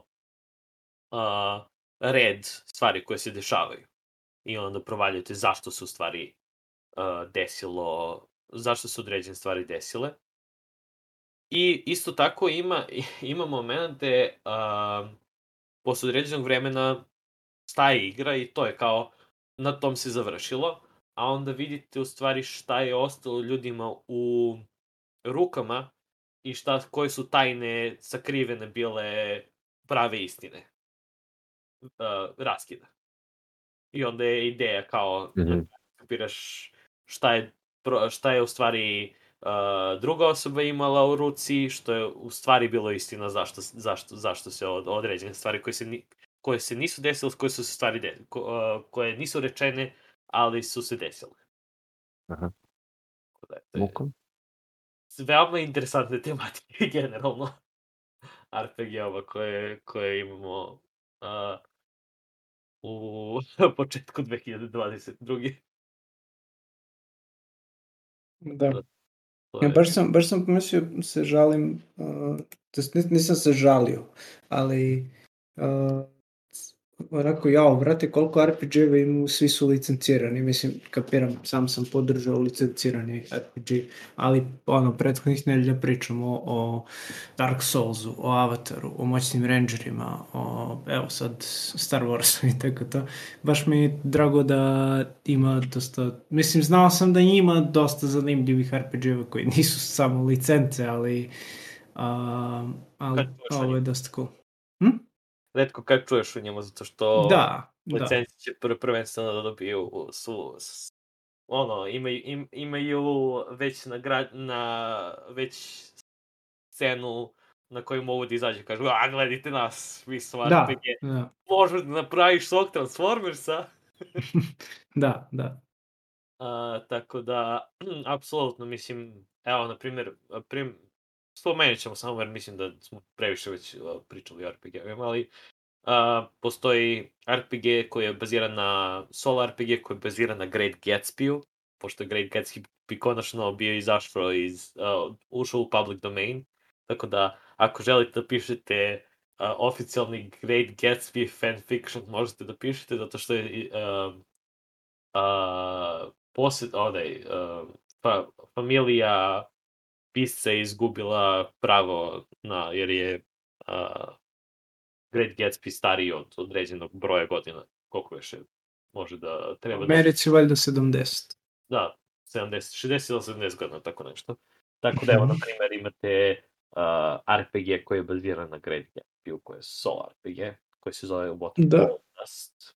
uh, red stvari koje se dešavaju i onda provaljujete zašto se u stvari uh, desilo, zašto su određene stvari desile. I isto tako ima, ima moment gde uh, posle određenog vremena staje igra i to je kao, na tom se završilo, a onda vidite u stvari šta je ostalo ljudima u rukama i šta, koje su tajne sakrivene bile prave istine uh, raskida. I onda je ideja kao, Mhm. kapiraš šta je, pro- šta je u stvari uh, druga osoba imala u ruci, što je u stvari bilo istina zašto, zašto, zašto se od, određene stvari koje se, ni, koje se nisu desile, koje su se stvari de, ko, uh, koje nisu rečene, ali su se desile. Aha. Tako da, to je Luka? veoma interesantne tematike generalno R P G-ova koje, koje imamo uh, u početku dve hiljade dvadeset druge. Da. To Ja je- baš sam, baš sam pomislio se žalim, uh, to jest nis- nisam se žalio, ali uh, onako jao, brate, koliko R P G-eva imaju, svi su licencirani, mislim, kapiram, sam sam podržao licencirani R P G, ali ono, prethodnih nedelja pričamo o Dark Soulsu, o Avataru, o Moćnim Rangerima, o, evo sad, Star Warsu i tako to. Baš mi je drago da ima dosta, mislim, znao sam da ima dosta zanimljivih R P G-eva koji nisu samo licence, ali, a, ali Kad čuješ o ovo je njima? dosta cool. Hm? Retko kad čuješ o njima, zato što Da, da. licenci će pr prvenstveno da dobiju su, s, ono, imaju, im, imaju već na, gra, na već scenu na kojoj mogu da izađe, kažu, a gledajte nas, mi smo Da, R P G, da, možeš da napraviš svog Transformersa. da, da. A, tako da, apsolutno, mislim, evo, na primjer, prim, spomenut ćemo samo, jer mislim da smo previše već uh, pričali o R P G-ovima, ali uh, postoji R P G koji je baziran na, solo R P G koji je baziran na Great Gatsby-u, pošto je Great Gatsby konačno bio izašao iz, uh, ušao u public domain, tako da, ako želite da pišete uh, oficijalni Great Gatsby fanfiction možete da pišete, zato što je uh, uh, posjed, onaj, uh, fa, familija pisca je izgubila pravo na, jer je uh, Great Gatsby stariji od određenog broja godina, koliko još je, može da treba U da... Americi valjda sedamdeset. Da, sedamdeset, šezdeset ili sedamdeset godina, tako nešto. Tako da, evo, na primjer, imate uh, R P G koji je baziran na Great Gatsby, koji je Soul R P G, koji se zove What Da. Foul Dust.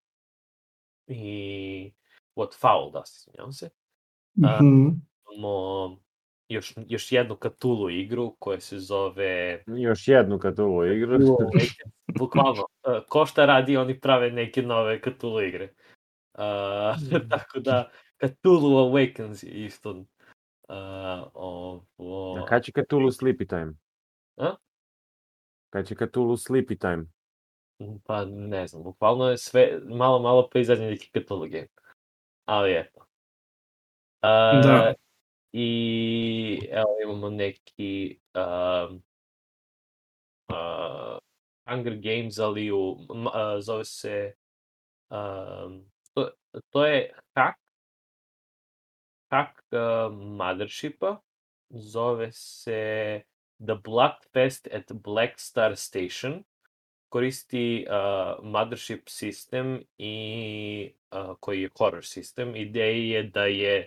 I What Foul Dust, izvinjavam se. Uh, Mhm. imamo još, još jednu Cthulhu igru koja se zove... Još jednu Cthulhu igru. Cthulhu Awakens. Bukvalno, uh, ko šta radi, oni prave neke nove Cthulhu igre. Uh, tako da, Cthulhu Awakens je isto uh, ovo... A kad će Cthulhu Sleepy Time? A? Kad će Cthulhu Sleepy Time? Pa ne znam, bukvalno je sve, malo, malo pa izađe neki Cthulhu game. Ali eto. Uh, Da. I evo imamo neki um, uh, Hunger Games, ali u, m, uh, zove se um, to, to je hack hack uh, Mothershipa, zove se The Bloodfest at Black Star Station, koristi uh, Mothership sistem i uh, koji je horror sistem. Ideja je da je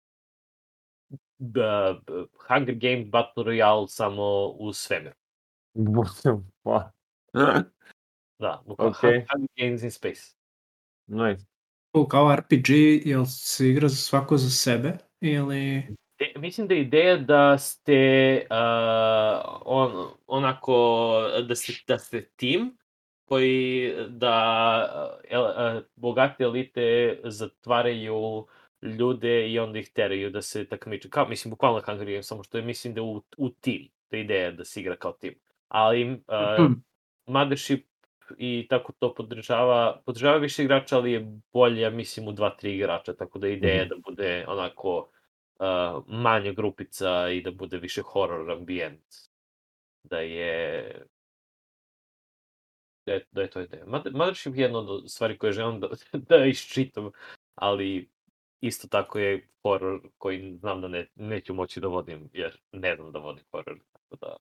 da, Hunger Games Battle Royale samo u svemiru. What the fuck? Da, bukvalno Okay. Hunger Games in space. Nice. U, kao R P G, jel se igra za svako za sebe? Ili... E, mislim da je ideja da ste uh, on, onako, da ste, da ste tim koji da uh, el, uh, bogate elite zatvaraju ljude i onda ih teraju da se takmiče. Kao, mislim, bukvalno Hunger Games, samo što je, mislim da u, u tim. To je ideja da se igra kao tim. Ali uh, Mhm. Mothership i tako to podržava, podržava više igrača, ali je bolje, ja mislim, u dva, tri igrača, tako da je ideja da bude onako uh, manja grupica i da bude više horror ambijent. Da je... Da je, da je to ideja. Mother- Mothership je jedna od stvari koje želim da, da iščitam, ali isto tako je horror koji znam da ne, neću moći da vodim, jer ne znam da vodim horror. Tako da...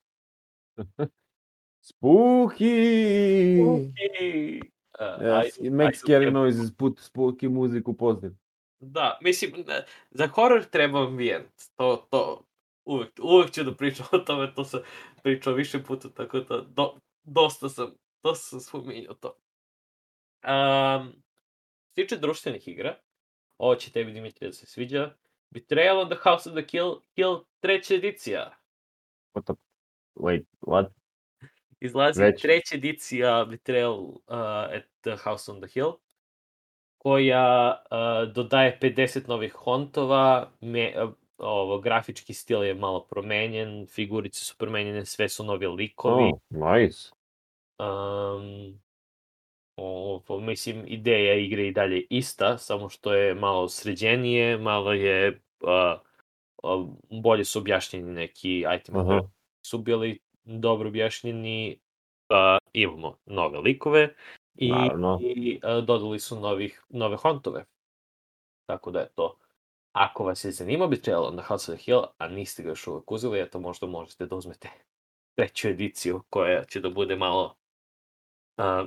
Spooky! Okay. Uh, Yes, I- it makes I- scary noises, put spooky muziku pozdir. Da, mislim, ne, za horor treba ambijent. To, to, uvek, uvek ću da pričam o tome, to sam pričao više puta, tako da do, dosta sam, dosta sam spominjao to. Um, što se tiče društvenih igra, ovo će tebi, Dimitri, da se sviđa. Betrayal on the House of the Kill, Kill treća edicija. What the... Wait, what? Izlazi Već. treća edicija Betrayal uh, at the House on the Hill, koja uh, dodaje pedeset novih hontova, me, uh, ovo, grafički stil je malo promenjen, figurice su promenjene, sve su novi likovi. Oh, nice. Um, ovo, mislim, ideja igre i dalje ista, samo što je malo sređenije, malo je uh, uh, bolje su objašnjeni neki itemi Aha. koji su bili dobro objašnjeni. Uh, imamo nove likove i, Naravno. i uh, dodali su novih, nove hontove. Tako da je to. Ako vas je zanimao Betrayal on the House of the Hill, a niste ga još uvek uzeli, eto možda možete da uzmete treću ediciju koja će da bude malo uh,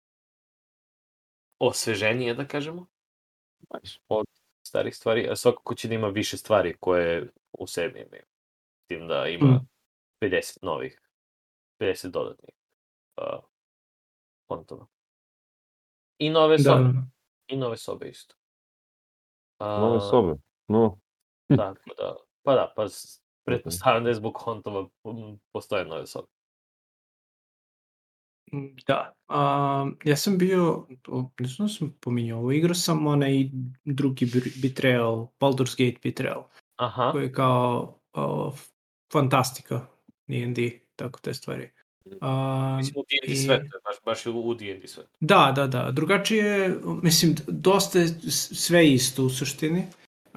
osveženije, da kažemo, Nice. od starih stvari, a svakako će da ima više stvari koje u sebi imaju. S tim da ima Mm. pedeset novih, pedeset dodatnih uh, fontova. I nove Da, sobe, da. i nove sobe isto. Uh, Nove sobe. No. Tako da, pa da, pa s- pretpostavljam da je zbog hontova m, postoje nove sobe. Mm, Da. A, ja sam bio, o, nisam sam pominjao, ovo igrao sam onaj drugi br- Betrayal, Baldur's Gate Betrayal, Aha, koji je kao o, f- fantastika, D and D, tako te stvari. A, mislim u D and D i- svetu, je baš, baš je u D and D svetu. Da, da, da. Drugačije, mislim, dosta je s- sve isto u suštini.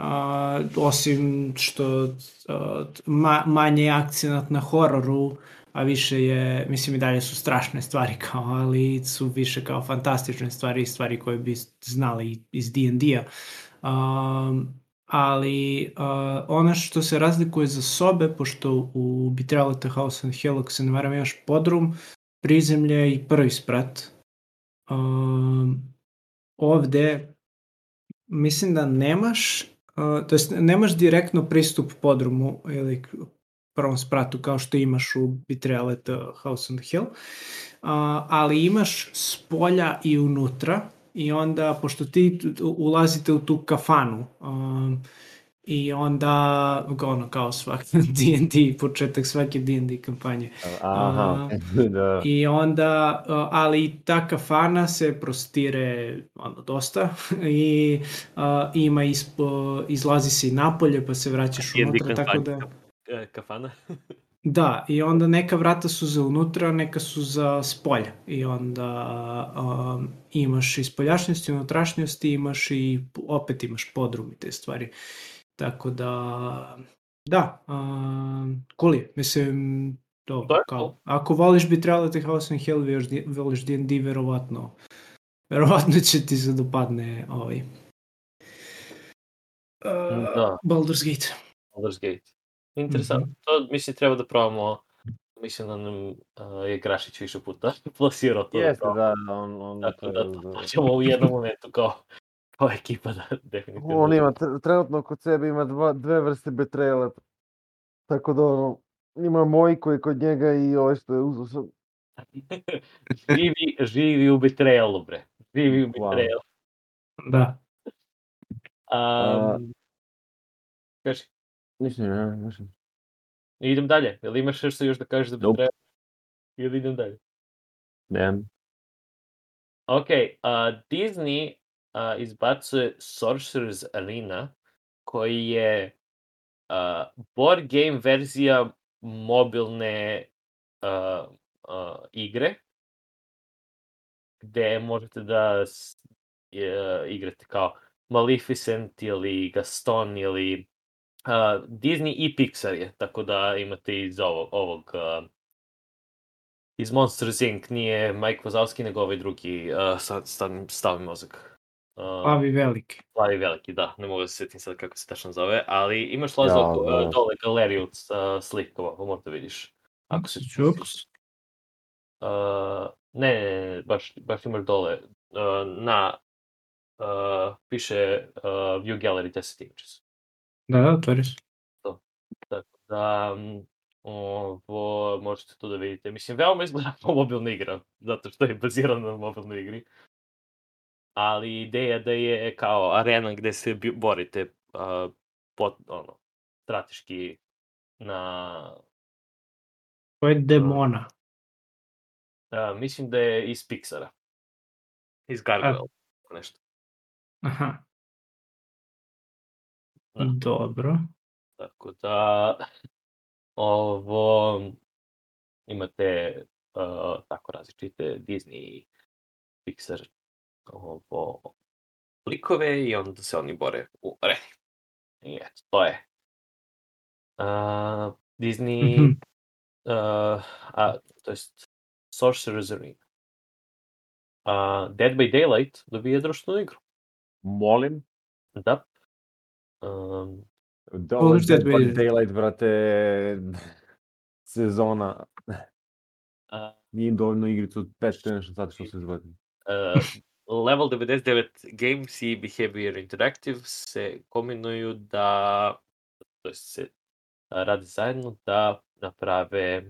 Uh, osim što uh, ma, manje je akcenat na hororu, a više je, mislim i dalje su strašne stvari kao, ali su više kao fantastične stvari, stvari koje bi znali iz D and D-a. Um, ali uh, ono što se razlikuje za sobe, pošto u Betrayal at the House on Hill, ako se ne varam, imaš podrum, prizemlje i prvi sprat. Um, ovde mislim da nemaš, uh, to jest nemaš direktno pristup podrumu ili prvom spratu kao što imaš u Betrayal at the House on the Hill, uh, ali imaš s polja i unutra i onda, pošto ti ulazite u tu kafanu um, i onda, ono, kao svaki D and D, početak svake D and D kampanje. Aha, Uh, da. I onda, uh, ali ta kafana se prostire ono, dosta i uh, ima ispo, izlazi se i napolje pa se vraćaš D and D unutra, tako da... kampanja, kafana. Da, i onda neka vrata su za unutra, neka su za spolja. I onda um, imaš i spoljašnjosti, unutrašnjosti, imaš i opet imaš podrum i te stvari. Tako da, da, um, cool je. Mislim, to, To je kao, cool. ako voliš Betrayal at the House on Hill, voliš D and D, verovatno, verovatno će ti se dopadne ovaj, uh, Da. Baldur's Gate. Baldur's Gate. Interesantno. Mm-hmm. To mislim treba da probamo. Mislim da nam uh, je Grašić više puta plasirao to. Jeste, da, da, on... on tako da, da ćemo u jednom momentu kao, kao ekipa da definitivno... On ima, trenutno kod sebe ima dva, dve vrste Betrayala. Tako da, ono, ima moj koji kod njega i ovaj što je uzao sam. živi, živi u Betrayalu, bre. Živi u Betrayalu. Da. Um, kaži. Ništa, ne, ništa. Idem dalje. Jel imaš nešto još da kažeš za Betrayal? Ili idem dalje? Ne. Ok, uh, Disney uh, izbacuje Sorcerer's Arena, koji je uh, board game verzija mobilne uh, uh, igre, gde možete da uh, igrate kao Maleficent ili Gaston ili uh, Disney i Pixar je, tako da imate iz ovog, ovog uh, iz Monsters incorporated. Nije Mike Wazowski, nego ovaj drugi, uh, sad stavim, stavim mozak. Uh, Plavi veliki. Plavi veliki, da, ne mogu da se sjetim sad kako se tačno zove, ali imaš Lazo Ja, uh, da. dole galeriju uh, slikova, pa možda vidiš. Ako se Čuks. Uh, ne, ne, ne, baš, baš imaš dole, uh, na, uh, piše uh, View Gallery deset images. Da, da, otvori se. To, tako da, um, ovo možete to da vidite. Mislim, veoma izgleda kao mobilna igra, zato što je bazirana na mobilnoj igri. Ali ideja da je kao arena gde se borite uh, pot, ono, strateški na... To je demona. Uh, mislim da je iz Pixara. Iz Gargoyle, A... nešto. Aha. Da. Dobro. Tako da, ovo, imate uh, tako različite Disney i Pixar ovo, likove i onda se oni bore u areni. I eto, to je. Uh, Disney, Mm-hmm. uh, a, to jest Sorcerer's Arena. Uh, Dead by Daylight dobije društvenu igru. Molim. Da. Um, Da, ovo je Dead by Daylight, brate, sezona. Uh, Nije dovoljno igricu od pet nešto sati što se izgleda. Uh, Level devedeset devet Games i Behavior Interactive se kombinuju da, to jest se radi zajedno da naprave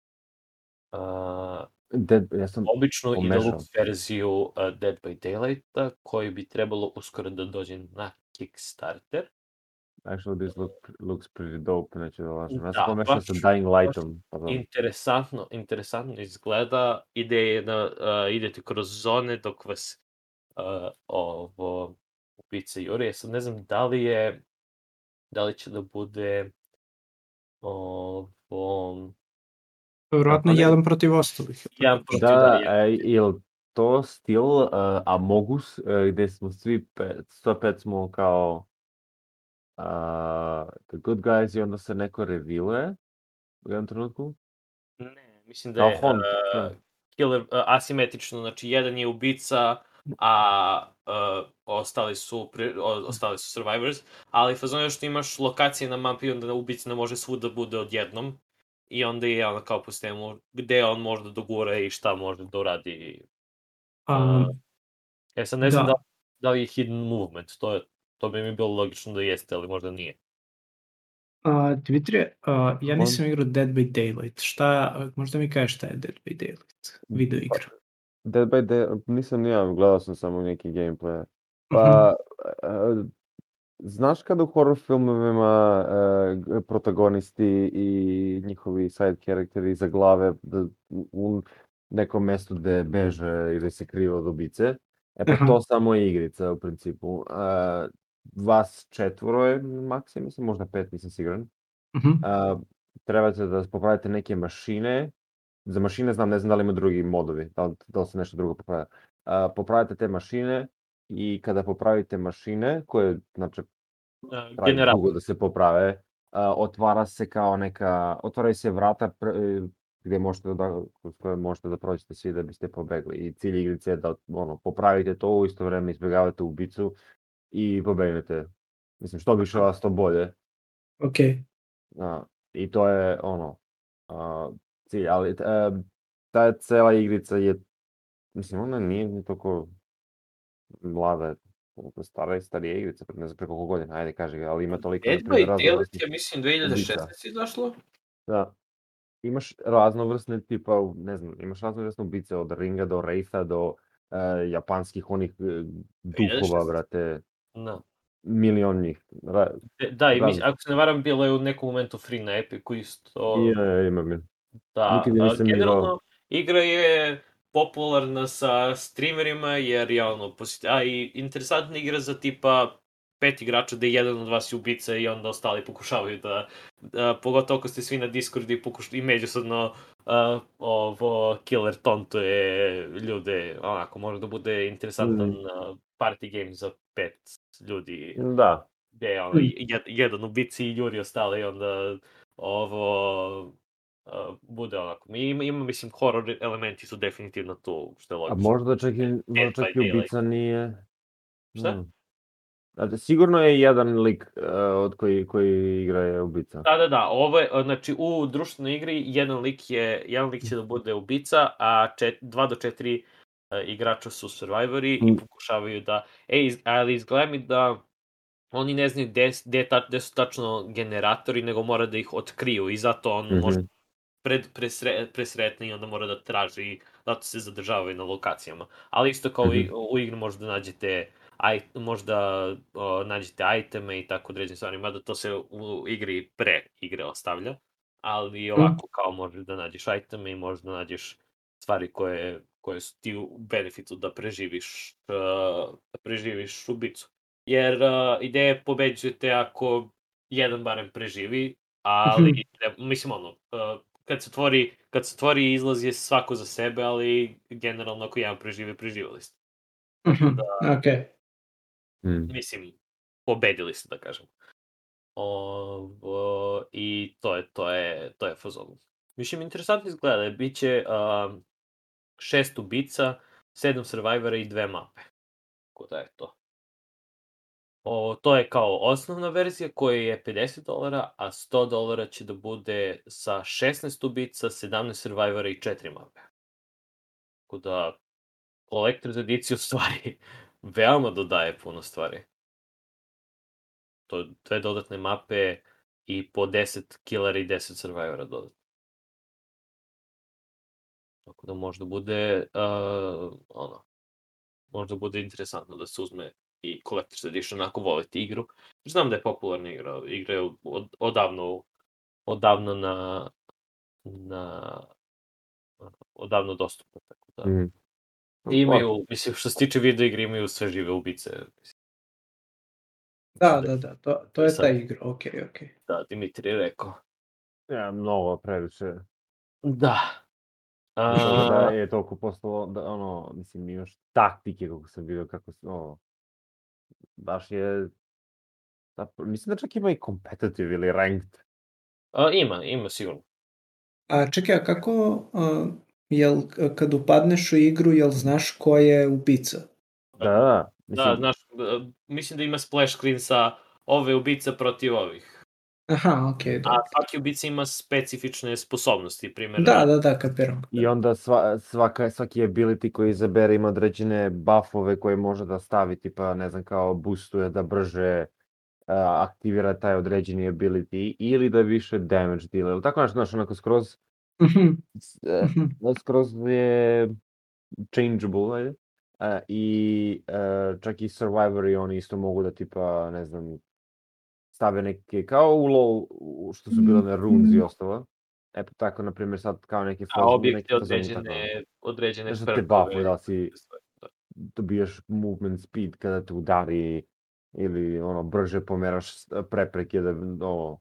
uh, Dead, ja sam običnu i pomešao. deluxe verziju uh, Dead by Daylighta, koji bi trebalo uskoro da dođe na Kickstarter. Actually, this look, looks pretty dope, neće da lažem. Ja sam Da, pomešao baš- sa Dying Lightom. Pa da. Interesantno, interesantno izgleda. Ideja je da uh, idete kroz zone dok vas uh, ovo ubice jure. Sad ne znam da li je, da li će da bude ovo... Vjerojatno Tako da- jedan protiv ostalih. Jedan protiv Da, da, jedan. e, jel to stil uh, Amogus, uh, gde smo svi pet, sto pet smo kao uh, the good guys i onda se neko reviluje u jednom trenutku? Ne, mislim da Kao je font, uh, da. killer uh, asimetrično, znači jedan je ubica, a uh, ostali su pri, o, ostali su survivors, ali fazon je što imaš lokacije na mapi, onda ubica ne može svuda bude odjednom, i onda je ono kao po sistemu gde on može da dogura i šta može da uradi. Um, Uh, e sad ne znam da. da, da li je hidden movement, to, je, to bi mi bilo logično da jeste, ali možda nije. A, Dimitrije, a, ja On- nisam igrao Dead by Daylight. Šta, možda mi kažeš šta je Dead by Daylight? Video igra. Dead by Day, nisam ni ja, gledao sam samo neki gameplay. Mhm. Pa, e, znaš kad u horror filmovima e, g- protagonisti i njihovi side karakteri za glave da, u nekom mestu gde beže ili se krive od ubice? E pa Aha. to samo je igrica u principu. E, vas četvoro je maksim, mislim, možda pet, nisam siguran. Mhm. A, trebate da popravite neke mašine. Za mašine znam, ne znam da li ima drugi modovi, da li, da li se nešto drugo popravlja. A, popravite te mašine i kada popravite mašine, koje znači, Uh, traje dugo generator. da se poprave, a, otvara se kao neka, otvaraju se vrata pr- gdje možete da, kroz koje možete da prođete svi da biste pobegli. I cilj igrice je da ono, popravite to, u isto vreme izbjegavate ubicu i pobegnete. Mislim, što više vas, to bolje. Ok. A, I to je ono, a, cilj, ali e, ta cela igrica je, mislim, ona nije ni toliko mlada, je toliko stara i starija igrica, ne znam preko koliko godina, ajde kaži ga, ali ima toliko, Dead na primjer, by Daylight raznovrsnih je, mislim, dve hiljade šesnaeste izašlo. Da. Imaš raznovrsne tipa, ne znam, imaš raznovrsne ubice od Ringa do Wraitha do e, japanskih onih e, duhova, brate, Da. milion njih. Ra, E, Da, i mis, razno- ako se ne varam, bilo je u nekom momentu free na Epicu isto. I, e, ima mi. Da, Nikad je a, nisam igrao. generalno, igra je popularna sa streamerima, jer je ono, posjeti, a i interesantna igra za tipa pet igrača gde jedan od vas je ubica i onda ostali pokušavaju da, da pogotovo ako ste svi na Discordu i, pokuš, i međusobno uh, ovo killer tontuje ljude, onako, može da bude interesantan Mm. uh, party game za pet ljudi, Da. gde je ono, Mm. jed, jedan ubici i juri ostale i onda ovo uh, bude onako. Ima, ima, mislim, horror elementi su definitivno tu, što je A logično. možda čak i, možda čak by i ubica Daylight. nije... Šta? Hmm. Znači, sigurno je jedan lik uh, od koji, koji igra je ubica. Da, da, da, ovo je, znači, u društvenoj igri jedan lik je, jedan lik će da bude ubica, a čet, dva do četiri uh, igrača su survivori i Mm. pokušavaju da, e, iz, ali izgleda mi da oni ne znaju gde, gde, ta, gde su tačno generatori, nego mora da ih otkriju i zato on Mhm. može pred, presre, presretni i onda mora da traži, zato se zadržavaju na lokacijama. Ali isto kao Mhm. i, u igri možda nađete aj, možda o, nađete iteme i tako određene stvari, mada to se u igri pre igre ostavlja, ali ovako kao možeš da nađeš iteme i možeš da nađeš stvari koje, koje su ti u benefitu da preživiš, uh, da preživiš ubicu. Jer uh, ideje pobeđujete ako jedan barem preživi, ali Mhm. mislim ono, uh, kad se otvori, kad se otvori izlaz je svako za sebe, ali generalno ako jedan preživi, preživali ste. Tako Mhm. da, Ok. Mm. mislim, pobedili ste, da kažem. Ovo, I to je, to je, to je fazon. Mislim, interesantno izgleda, biće uh, šest ubica, sedam survivora i dve mape. Tako da je to. O, to je kao osnovna verzija koja je pedeset dolara, a sto dolara će da bude sa šesnaest ubica, sedamnaest survivora i četiri mape. Tako da, Collector's Edition u stvari veoma dodaje puno stvari. To je dve dodatne mape i po deset killera i deset survivora dodatno. Tako da možda bude, uh, ono, možda bude interesantno da se uzme i Collector's Edition ako volite igru. Znam da je popularna igra, igra je od, odavno, odavno na, na, odavno dostupna, tako da. Mm. I imaju, mislim, što se tiče video igre, imaju sve žive ubice. Mislim. Da, da, da, to, to je Sad- ta igra, ok, ok. Da, Dimitri je rekao. Ja, mnogo previše. Da. Mislim A, da je toliko postalo, da, ono, mislim, imaš taktike kako sam vidio, kako se, ono, baš je, da, mislim da čak ima i competitive ili ranked. a, ima, ima sigurno. A čekaj, a kako, a, jel, kad upadneš u igru, jel znaš ko je ubica? Da, da, da. Da, Mislim, znaš, e, mislim da ima splash screen sa ove ubice protiv ovih. Aha, okej, A dobro. svaki ubica ima specifične sposobnosti, primjer. Da, da, da, kapiram. i onda sva, svaka, svaki ability koji izabere ima određene buffove koje može da stavi, tipa, ne znam, kao boostuje da brže uh, aktivira taj određeni ability ili da više damage deal, ili tako nešto, znaš, onako skroz, Mhm, s- e, mhm. skroz je changeable, ajde. Uh, i uh, čak i survivori oni isto mogu da tipa, ne znam, stave neke, kao u LoL, u- što su bile na runes i ostalo. E pa tako, na primjer, sad kao neke A faz, objekti neke fazonu tako. određene, određene Nešto te perkove. buffuje, da li si Da. dobijaš movement speed kada te udari ili ono, brže pomeraš s- prepreke da, ono,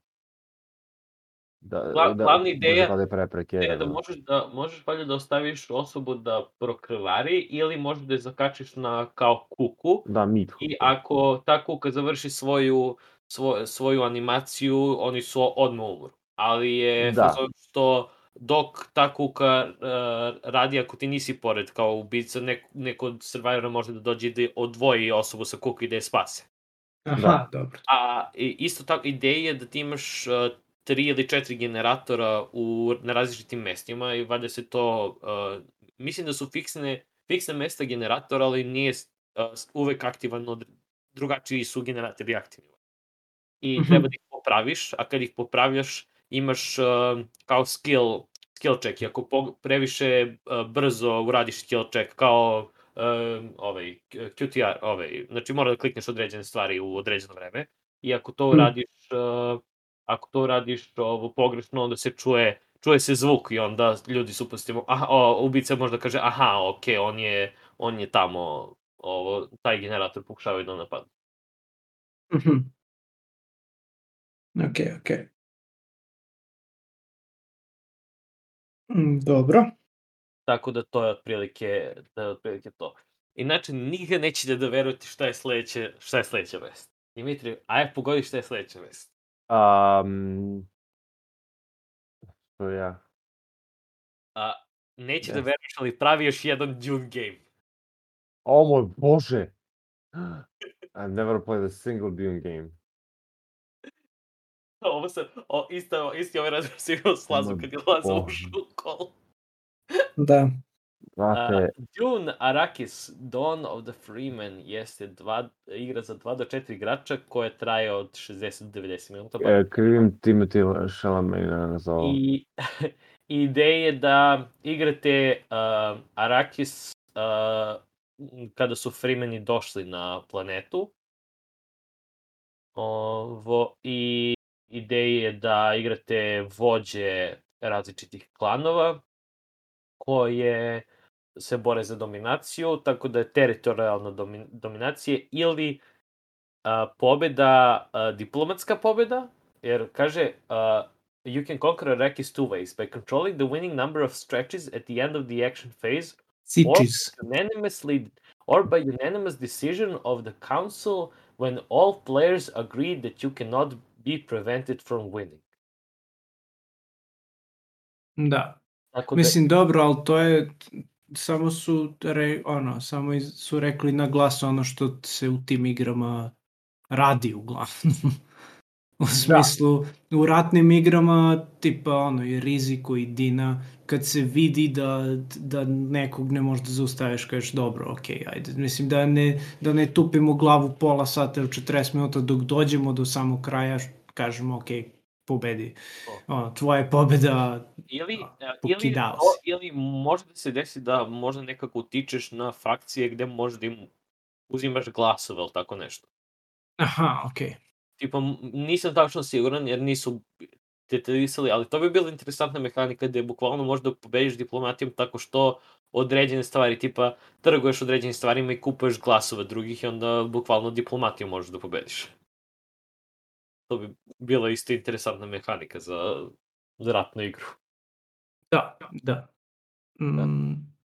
da, Gla- da glavna brže ideja pade prepreke. je da Da. možeš da možeš valjda da ostaviš osobu da prokrvari ili možeš da je zakačiš na kao kuku Da, meat hook, i da. ako ta kuka završi svoju, svo, svoju animaciju, oni su odmah umru. Ali je Da. fazon što dok ta kuka uh, radi, ako ti nisi pored kao ubica, nek, neko od survivora može da dođe i da odvoji osobu sa kuka i da je spase. Aha, Da. dobro. A i- isto tako ideja je da ti imaš uh, tri ili četiri generatora u, na različitim mestima i valjda se to, uh, mislim da su fiksne, fiksne mesta generatora, ali nije uh, uvek aktivan, od, drugačiji su generatori aktivni. I Mhm. treba da ih popraviš, a kad ih popravljaš imaš uh, kao skill, skill check, i ako po, previše uh, brzo uradiš skill check, kao uh, ovaj, Q T R, ovaj, znači mora da klikneš određene stvari u određeno vreme, i ako to Mm. uradiš, uh, ako to uradiš ovo pogrešno, onda se čuje, čuje se zvuk i onda ljudi su postimo, aha, o, ubica možda kaže, aha, ok, on je, on je tamo, ovo, taj generator pokušavaju da napadnu. Mhm. Okej, okej. Mm, dobro. Tako da to je otprilike, da je otprilike to. Inače, nikad nećete da verujete šta je sledeće, šta je sledeća vest. Dimitri, aj pogodi šta je sledeća vest. Um, to ja. A, neće da Yes. veruješ, ali pravi još jedan Dune game. O moj Bože! I've never played a single Dune game. Ovo sam, o, isto, isti ovaj razgovor sam imao s Lazom Moj kad je Lazo Bože. ušao u kol. Da. Znate, Uh, Dune Arrakis Dawn of the Freeman jeste dva, igra za dva do četiri igrača koja traje od šezdeset do devedeset minuta. Pa e, krivim Timothy Chalamena za ovo. I ideja je da igrate uh, Arrakis uh, kada su Freemani došli na planetu. Ovo, I ideja je da igrate vođe različitih klanova koje se bore za dominaciju, tako da je teritorijalna domi, dominacija ili uh, pobeda, uh, diplomatska pobeda, jer kaže uh, you can conquer Arrakis two ways, by controlling the winning number of stretches at the end of the action phase, or Sitches. unanimously, or by unanimous decision of the council when all players agree that you cannot be prevented from winning. Da. Tako da, Mislim, dobro, ali to je, samo su, re, ono, samo iz, su rekli na glas ono što se u tim igrama radi uglavnom. U smislu, u ratnim igrama, tipa ono, i Riziku i Dina, kad se vidi da, da nekog ne možeš da zaustaviš, kažeš dobro, okej, ajde. Mislim da ne, da ne tupimo glavu pola sata ili četrdeset minuta dok dođemo do samog kraja, kažemo okej, pobedi. to. Ono, tvoja je pobeda, Ili, a, e, ili, pokidao to, si. ili može da se desi da možda nekako utičeš na frakcije gde možda im uzimaš glasove ili tako nešto. Aha, okej. Tipa, m- nisam tačno siguran jer nisu detaljisali, ali to bi bila interesantna mehanika gde bukvalno možeš da pobediš diplomatijom tako što određene stvari, tipa trguješ određenim stvarima i kupuješ glasove drugih i onda bukvalno diplomatijom možeš da pobediš. To bi bila isto interesantna mehanika za, za ratnu igru. Da, da. Mm,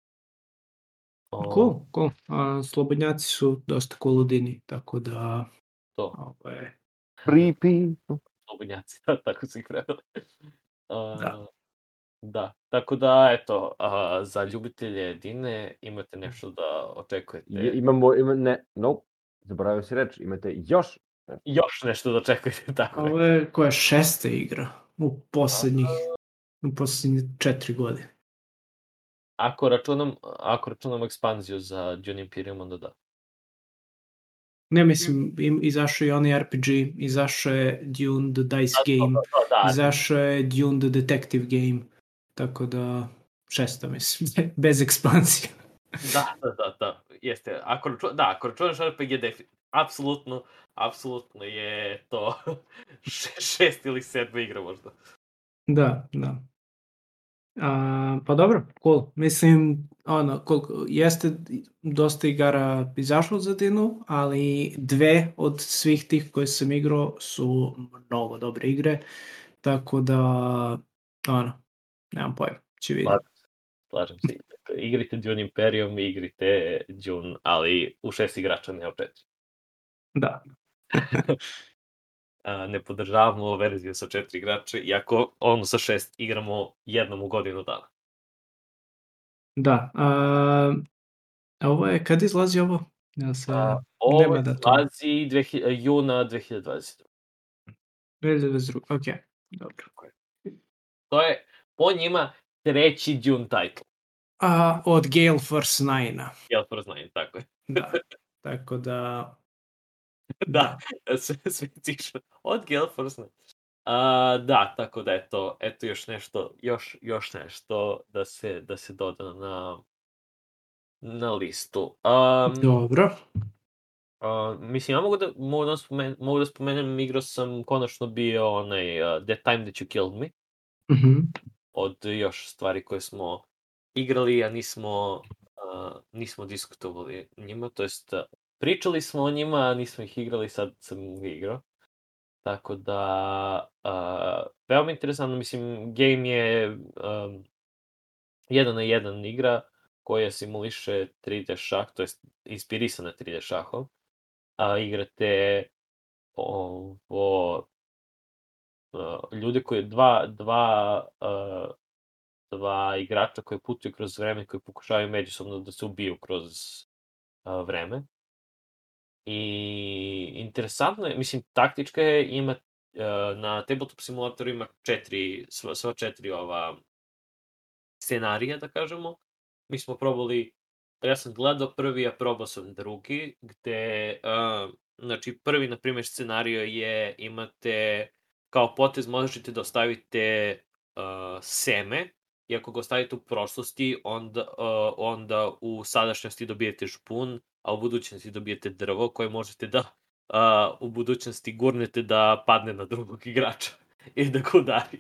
O, cool, cool. A, slobodnjaci su dosta koludini, tako da... To, Ovaj, Free people. slobodnjaci, tako su ih preveli. Uh, Da. Da, tako da, eto, a, za ljubitelje Dine imate nešto da I- očekujete, Imamo, ima, ne, no, zaboravio si reći, imate još nešto. još nešto da očekujete, tako je. Ovo je koja šesta igra u posljednjih, u posljednjih četiri godine. Ako računam, ako računam ekspanziju za Dune Imperium, onda da. Ne, mislim, im, izašao je onaj R P G, izašao je Dune the Dice Da, Game, da, da, da, izašao je Dune the Detective Game, tako da šesta, mislim, bez ekspanzije. da, da, da, da, jeste. Ako, raču, da, ako računaš R P G, defi- apsolutno, apsolutno je to še- šest ili sedma igra možda. Da, da. A, pa dobro, cool. Mislim, ono, koliko, jeste dosta igara izašlo za Dinu, ali dve od svih tih koje sam igrao su mnogo dobre igre, tako da, ono, nemam pojma, će vidjeti. Slažem se, slažem se. Dakle, igrite Dune Imperium, igrite Dune, ali u šest igrača, ne u četiri. Da. A, ne podržavamo verziju sa četiri igrača, iako onu sa šest igramo jednom u godinu dana. Da. A, a ovo je, kad izlazi ovo? Ja se, A, ovo nema datuma. izlazi dve hiljade juna dve hiljade dvadeset druge. dve hiljade dvadeset druge. Ok, dobro. To je po njima treći Dune title. A, od Gale Force nine-a. Jel proznajem, tako je. Da. Tako da, Da, sve, sve cišno. Od Gale Force Nine. A, da, tako da eto, eto još nešto, još, još nešto da se, da se doda na, na listu. Um, dobro. Uh, mislim, ja mogu da, mogu da, spomen, mogu da spomenem, igrao sam konačno bio onaj uh, That Time That You Killed Me, Mhm. od još stvari koje smo igrali, a nismo, uh, nismo diskutovali o njima, to jest uh, pričali smo o njima, a nismo ih igrali, sad sam ga igrao. Tako da, uh, veoma interesantno, mislim, game je um, jedan na jedan igra koja simuliše tri D šah, to jest inspirisana tri D šahom. A igrate ovo uh, ljude koji dva dva uh, dva igrača koji putuju kroz vreme, koji pokušavaju međusobno da se ubiju kroz uh, vreme. I interesantno je, mislim, taktička je, ima uh, na tabletop simulatoru ima četiri, sva, sva četiri ova scenarija, da kažemo. Mi smo probali, ja sam gledao prvi, a probao sam drugi, gde, uh, znači, prvi, na primjer, scenario je, imate, kao potez možete da ostavite uh, seme, i ako ga ostavite u prošlosti, onda, uh, onda u sadašnjosti dobijete žbun, a u budućnosti dobijete drvo koje možete da uh, u budućnosti gurnete da padne na drugog igrača i da ga udari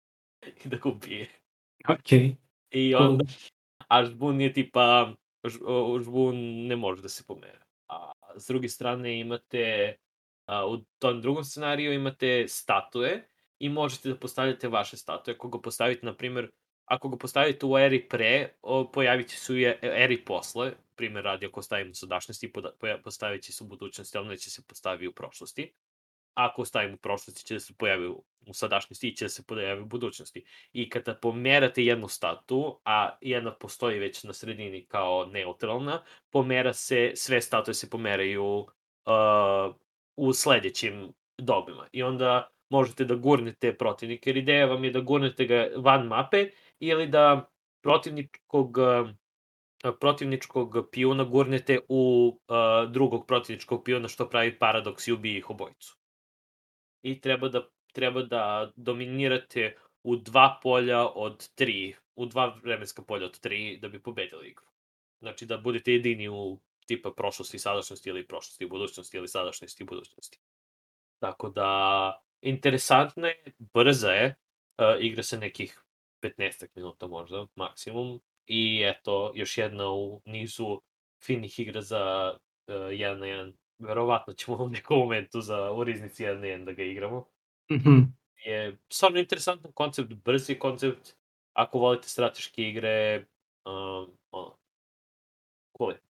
i da ga ubije. Ok. I onda, a žbun je tipa, žbun ne može da se pomere. A s druge strane imate, a, u tom drugom scenariju imate statue i možete da postavljate vaše statue. Ako ga postavite, na primjer, ako ga postavite u eri pre, o, pojavit će se u eri posle, primjer radi ako stavimo u sadašnjosti, postavit će se u budućnosti, ali neće se postavi u prošlosti. Ako stavimo u prošlosti, će da se pojavi u sadašnjosti i će da se pojavi u budućnosti. I kada pomerate jednu statu, a jedna postoji već na sredini kao neutralna, pomera se, sve statue se pomeraju uh, u sledećim dobima. I onda možete da gurnete protivnika, jer ideja vam je da gurnete ga van mape ili da protivničkog, uh, protivničkog pijuna gurnete u uh, drugog protivničkog pijuna, što pravi paradoks i ubije ih obojicu. I treba da, treba da dominirate u dva polja od tri, u dva vremenska polja od tri da bi pobedili igru. Znači da budete jedini u tipa prošlosti i sadašnjosti ili prošlosti i budućnosti ili sadašnjosti i budućnosti. Tako da, interesantna je, brza je, uh, igra se nekih petnaest minuta možda, maksimum. I eto, još jedna u nizu finih igra za uh, jedan na jedan. Verovatno ćemo u nekom momentu za u riznici jedan na jedan da ga igramo. Mm-hmm. Je stvarno interesantan koncept, brzi koncept, ako volite strateške igre, um, ono, cool je.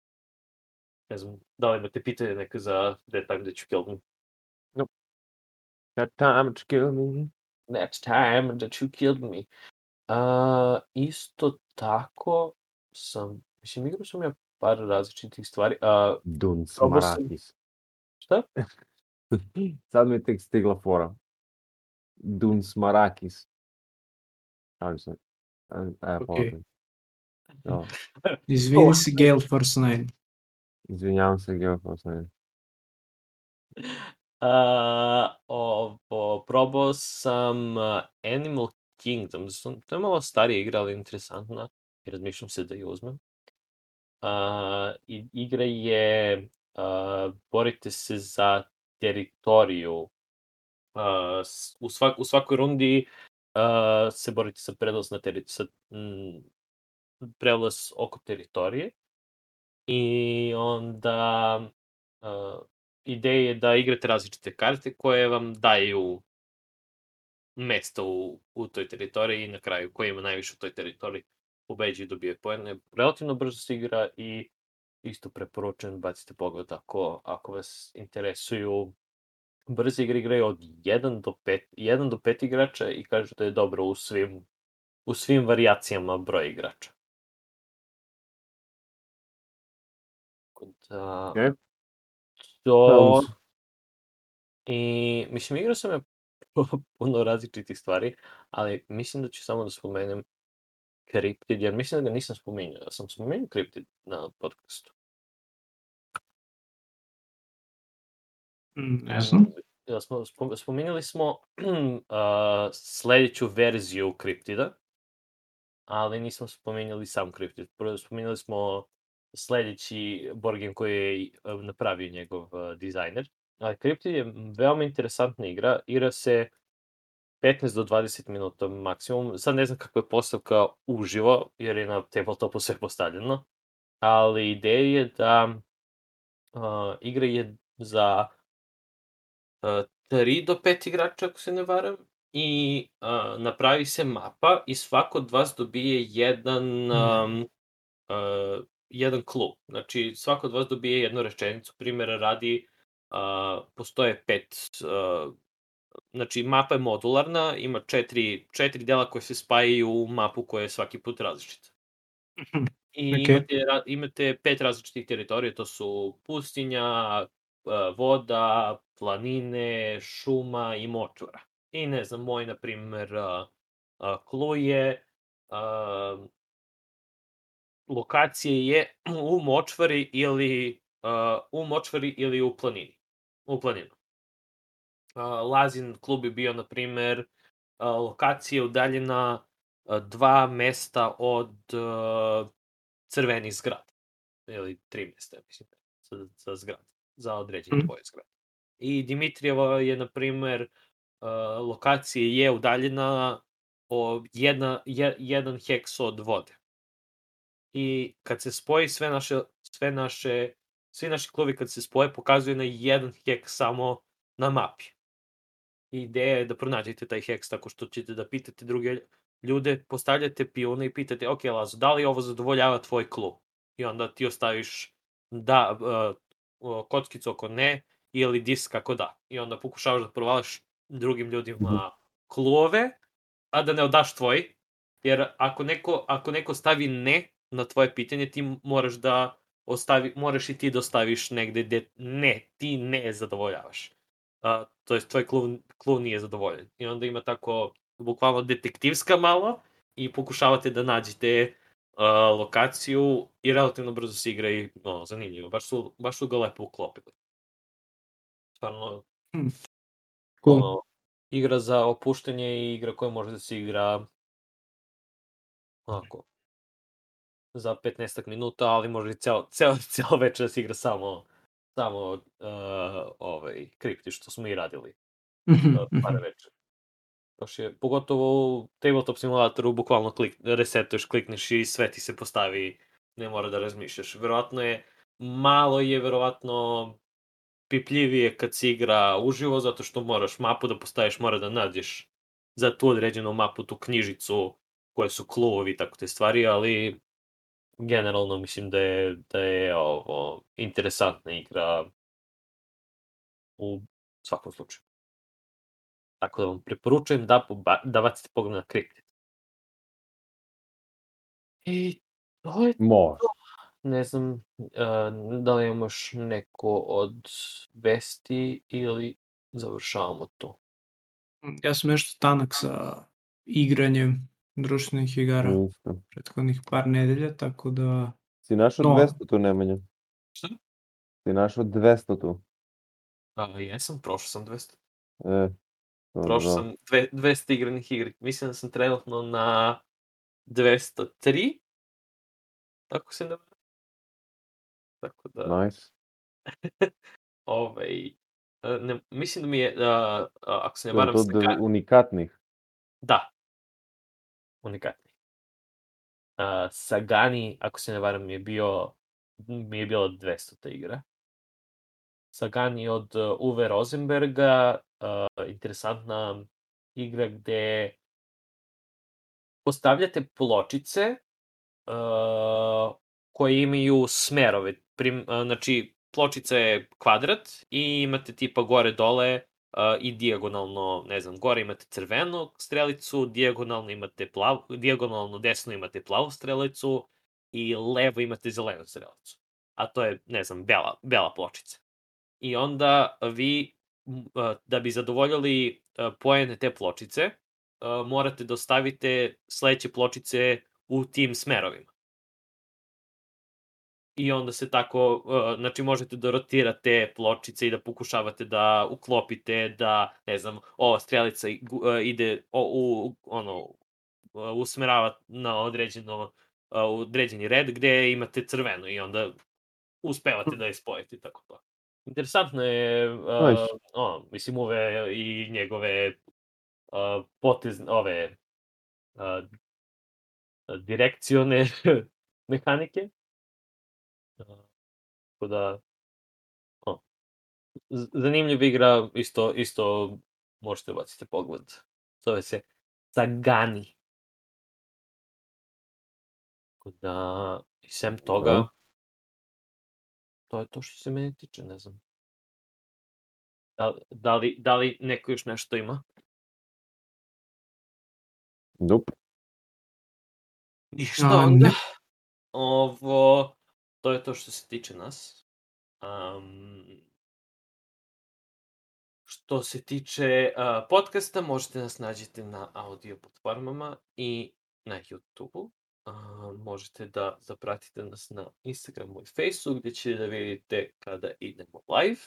Ne znam, da li imate pitanje neka za That Time That You Killed Me? Nope. That time that you killed me. That time that you killed me. A, isto tako sam, mislim, igrao sam ja par različitih stvari. A, Duns probao sam, Marakis. šta? Sad mi je tek stigla fora. Duns Marakis. Šalim se. E, Ok. polako. Jo, Izvini si Gale Force nine. izvinjavam se, Geoforce. ne. A, ovo, probao sam uh, Animal Kingdom, sam- to je malo starija igra, ali interesantna, i razmišljam se da je uzmem. A, i, igra je, a, borite se za teritoriju. A, s- u, svak, u svakoj rundi a, se borite sa prelaz na teri, sa, mm, prelaz oko teritorije. I onda uh, ideja je da igrate različite karte koje vam daju mesto u, u toj teritoriji i na kraju ko ima najviše u toj teritoriji pobeđi i dobije poene. Relativno brzo se igra i isto preporučujem, bacite pogled ako, ako vas interesuju. Brze igre igraju od jedan do pet, jedan do pet igrača i kažu da je dobro u svim, u svim varijacijama broja igrača. Tako da, Okej. to... Sounds- I, mislim, igrao sam je puno različitih stvari, ali mislim da ću samo da spomenem Cryptid, jer mislim da ga nisam spomenuo. Ja sam spomenuo Cryptid na podcastu. Mm, Ne znam. Ja smo, spom- spomenuli smo uh, sledeću verziju Cryptida, ali nismo spomenuli sam Cryptid. Prvo spomenuli smo sledeći board game koji je uh, napravio njegov uh, dizajner. Ali Cryptid je veoma interesantna igra. Igra se petnaest do dvadeset minuta maksimum. Sad ne znam kakva je postavka uživo, jer je na tabletopu sve postavljeno. Ali ideja je da uh, igra je za uh, tri do pet igrača, ako se ne varam, i uh, napravi se mapa i svako od vas dobije jedan um, uh, jedan clue. Znači, svako od vas dobije jednu rečenicu. Primjera radi, uh, postoje pet uh, znači, mapa je modularna, ima četiri, četiri dela koje se spajaju u mapu koja je svaki put različita. I Ok. imate, ra- imate pet različitih teritorija, to su pustinja, a, voda, planine, šuma i močvara. I ne znam, moj, na primer, clue je a, lokacije je u močvari ili a, u močvari ili u planini. U planinu. A, Lazin klub je bio, na primer, a, lokacija udaljena a, dva mesta od a, crvenih zgrada. Ili tri mesta, mislim, za, za zgrad, za određeni Mm. boje zgrada. I Dimitrijeva je, na primer, a, lokacija je udaljena o jedna, je, jedan heks od vode. I kad se spoji sve naše, sve naše, svi naši klubi kad se spoje, pokazuje na jedan heks samo na mapi. Ideja je da pronađete taj heks tako što ćete da pitate druge ljude, postavljate pijune i pitate, ok, Lazo, da li ovo zadovoljava tvoj klub? I onda ti ostaviš da, uh, kockicu ako ne, ili disk ako da. I onda pokušavaš da provalaš drugim ljudima klubove, a da ne odaš tvoj, jer ako neko, ako neko stavi ne na tvoje pitanje, ti moraš da ostavi, moraš i ti da ostaviš negde gde ne, ti ne zadovoljavaš. A, to jest tvoj klub, klub nije zadovoljen. I onda ima tako, bukvalno detektivska malo, i pokušavate da nađete uh, lokaciju i relativno brzo se igra i no, zanimljivo. Baš su, baš su ga lepo uklopili. Stvarno, Hmm. Cool. ono, igra za opuštanje i igra koja može da se igra onako, za petnaest minuta, ali može i ceo, ceo, ceo večer da se igra samo, samo uh, ovaj, kripti, što smo i radili Mhm, uh, par mhm. večer. Baš je, pogotovo u tabletop simulatoru, bukvalno klik, resetuješ, klikneš i sve ti se postavi, ne mora da razmišljaš. Verovatno je, malo je verovatno pipljivije kad se igra uživo, zato što moraš mapu da postaviš, mora da nađeš za tu određenu mapu, tu knjižicu, koje su clue-ovi i tako te stvari, ali generalno mislim da je, da je ovo interesantna igra u svakom slučaju. Tako da vam preporučujem da, poba, da bacite pogled na Cryptid. I to je Može. Ne znam uh, da li imamo još neko od vesti ili završavamo to. Ja sam nešto tanak sa igranjem društvenih igara Isto. prethodnih par nedelja, tako da... Si našao No. dvesta tu, Nemanja? Šta? Si našao dvesta tu? A, jesam, prošao sam dvesta. E, dobro. Prošao sam dve, dvesta igranih igri. Mislim da sam trenutno na dvesta tri. Tako se ne varam. Tako da... Nice. ovaj, ne, mislim da mi je, uh, ako se ne To je varam, to Saga... da unikatnih. Da. Unikatni. Uh, Sagani, ako se ne varam, mi je bio, mi je bila dvestota igra. Sagani od uh, Uwe Rosenberga, uh, interesantna igra gde postavljate pločice uh, koje imaju smerove. Prim, uh, znači, pločica je kvadrat i imate tipa gore-dole uh, i dijagonalno, ne znam, gore imate crvenu strelicu, dijagonalno imate plavu, dijagonalno desno imate plavu strelicu i levo imate zelenu strelicu. A to je, ne znam, bela, bela pločica. I onda vi, uh, da bi zadovoljili uh, poene te pločice, uh, morate da ostavite sledeće pločice u tim smerovima. I onda se tako, uh, znači možete da rotirate pločice i da pokušavate da uklopite, da, ne znam, ova strelica uh, ide o, u, ono, uh, usmerava na određeno, uh, određeni red gde imate crveno i onda uspevate da je spojite i tako to. Interesantno je, uh, Nice. ono, mislim, Uwe i njegove uh, potez, ove uh, direkcione mehanike. Uh, tako da, oh, zanimljiva igra, isto, isto možete baciti pogled. Zove se Sagani. Tako da, i sem toga, Dobro. to je to što se mene tiče, ne znam. Da, da, li, da li neko još nešto ima? Dup. Ništa A, onda. ne. Ovo, to je to što se tiče nas. Um, što se tiče uh, podcasta, možete nas nađete na audio platformama i na YouTube-u. Uh, možete da zapratite nas na Instagramu i Facebooku, gde ćete da vidite kada idemo live.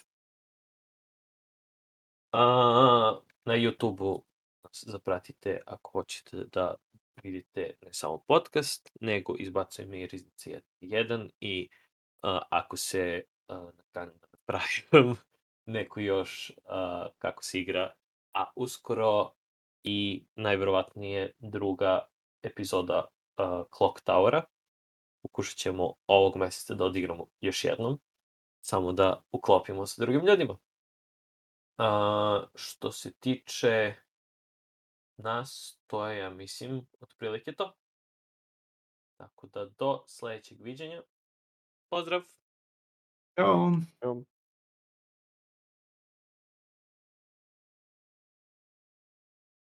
Uh, na YouTube-u nas zapratite ako hoćete da vidite ne samo podcast, nego izbacujemo i Riznice jedan i uh, ako se uh, na kanal napravim neko još uh, kako se igra, a uskoro i najverovatnije druga epizoda uh, Clock Towera. Pokušat ćemo ovog meseca da odigramo još jednom, samo da uklopimo sa drugim ljudima. Uh, što se tiče nas, to je, ja mislim, otprilike to. Tako da do sledećeg viđenja. Pozdrav! Ćao. Evo.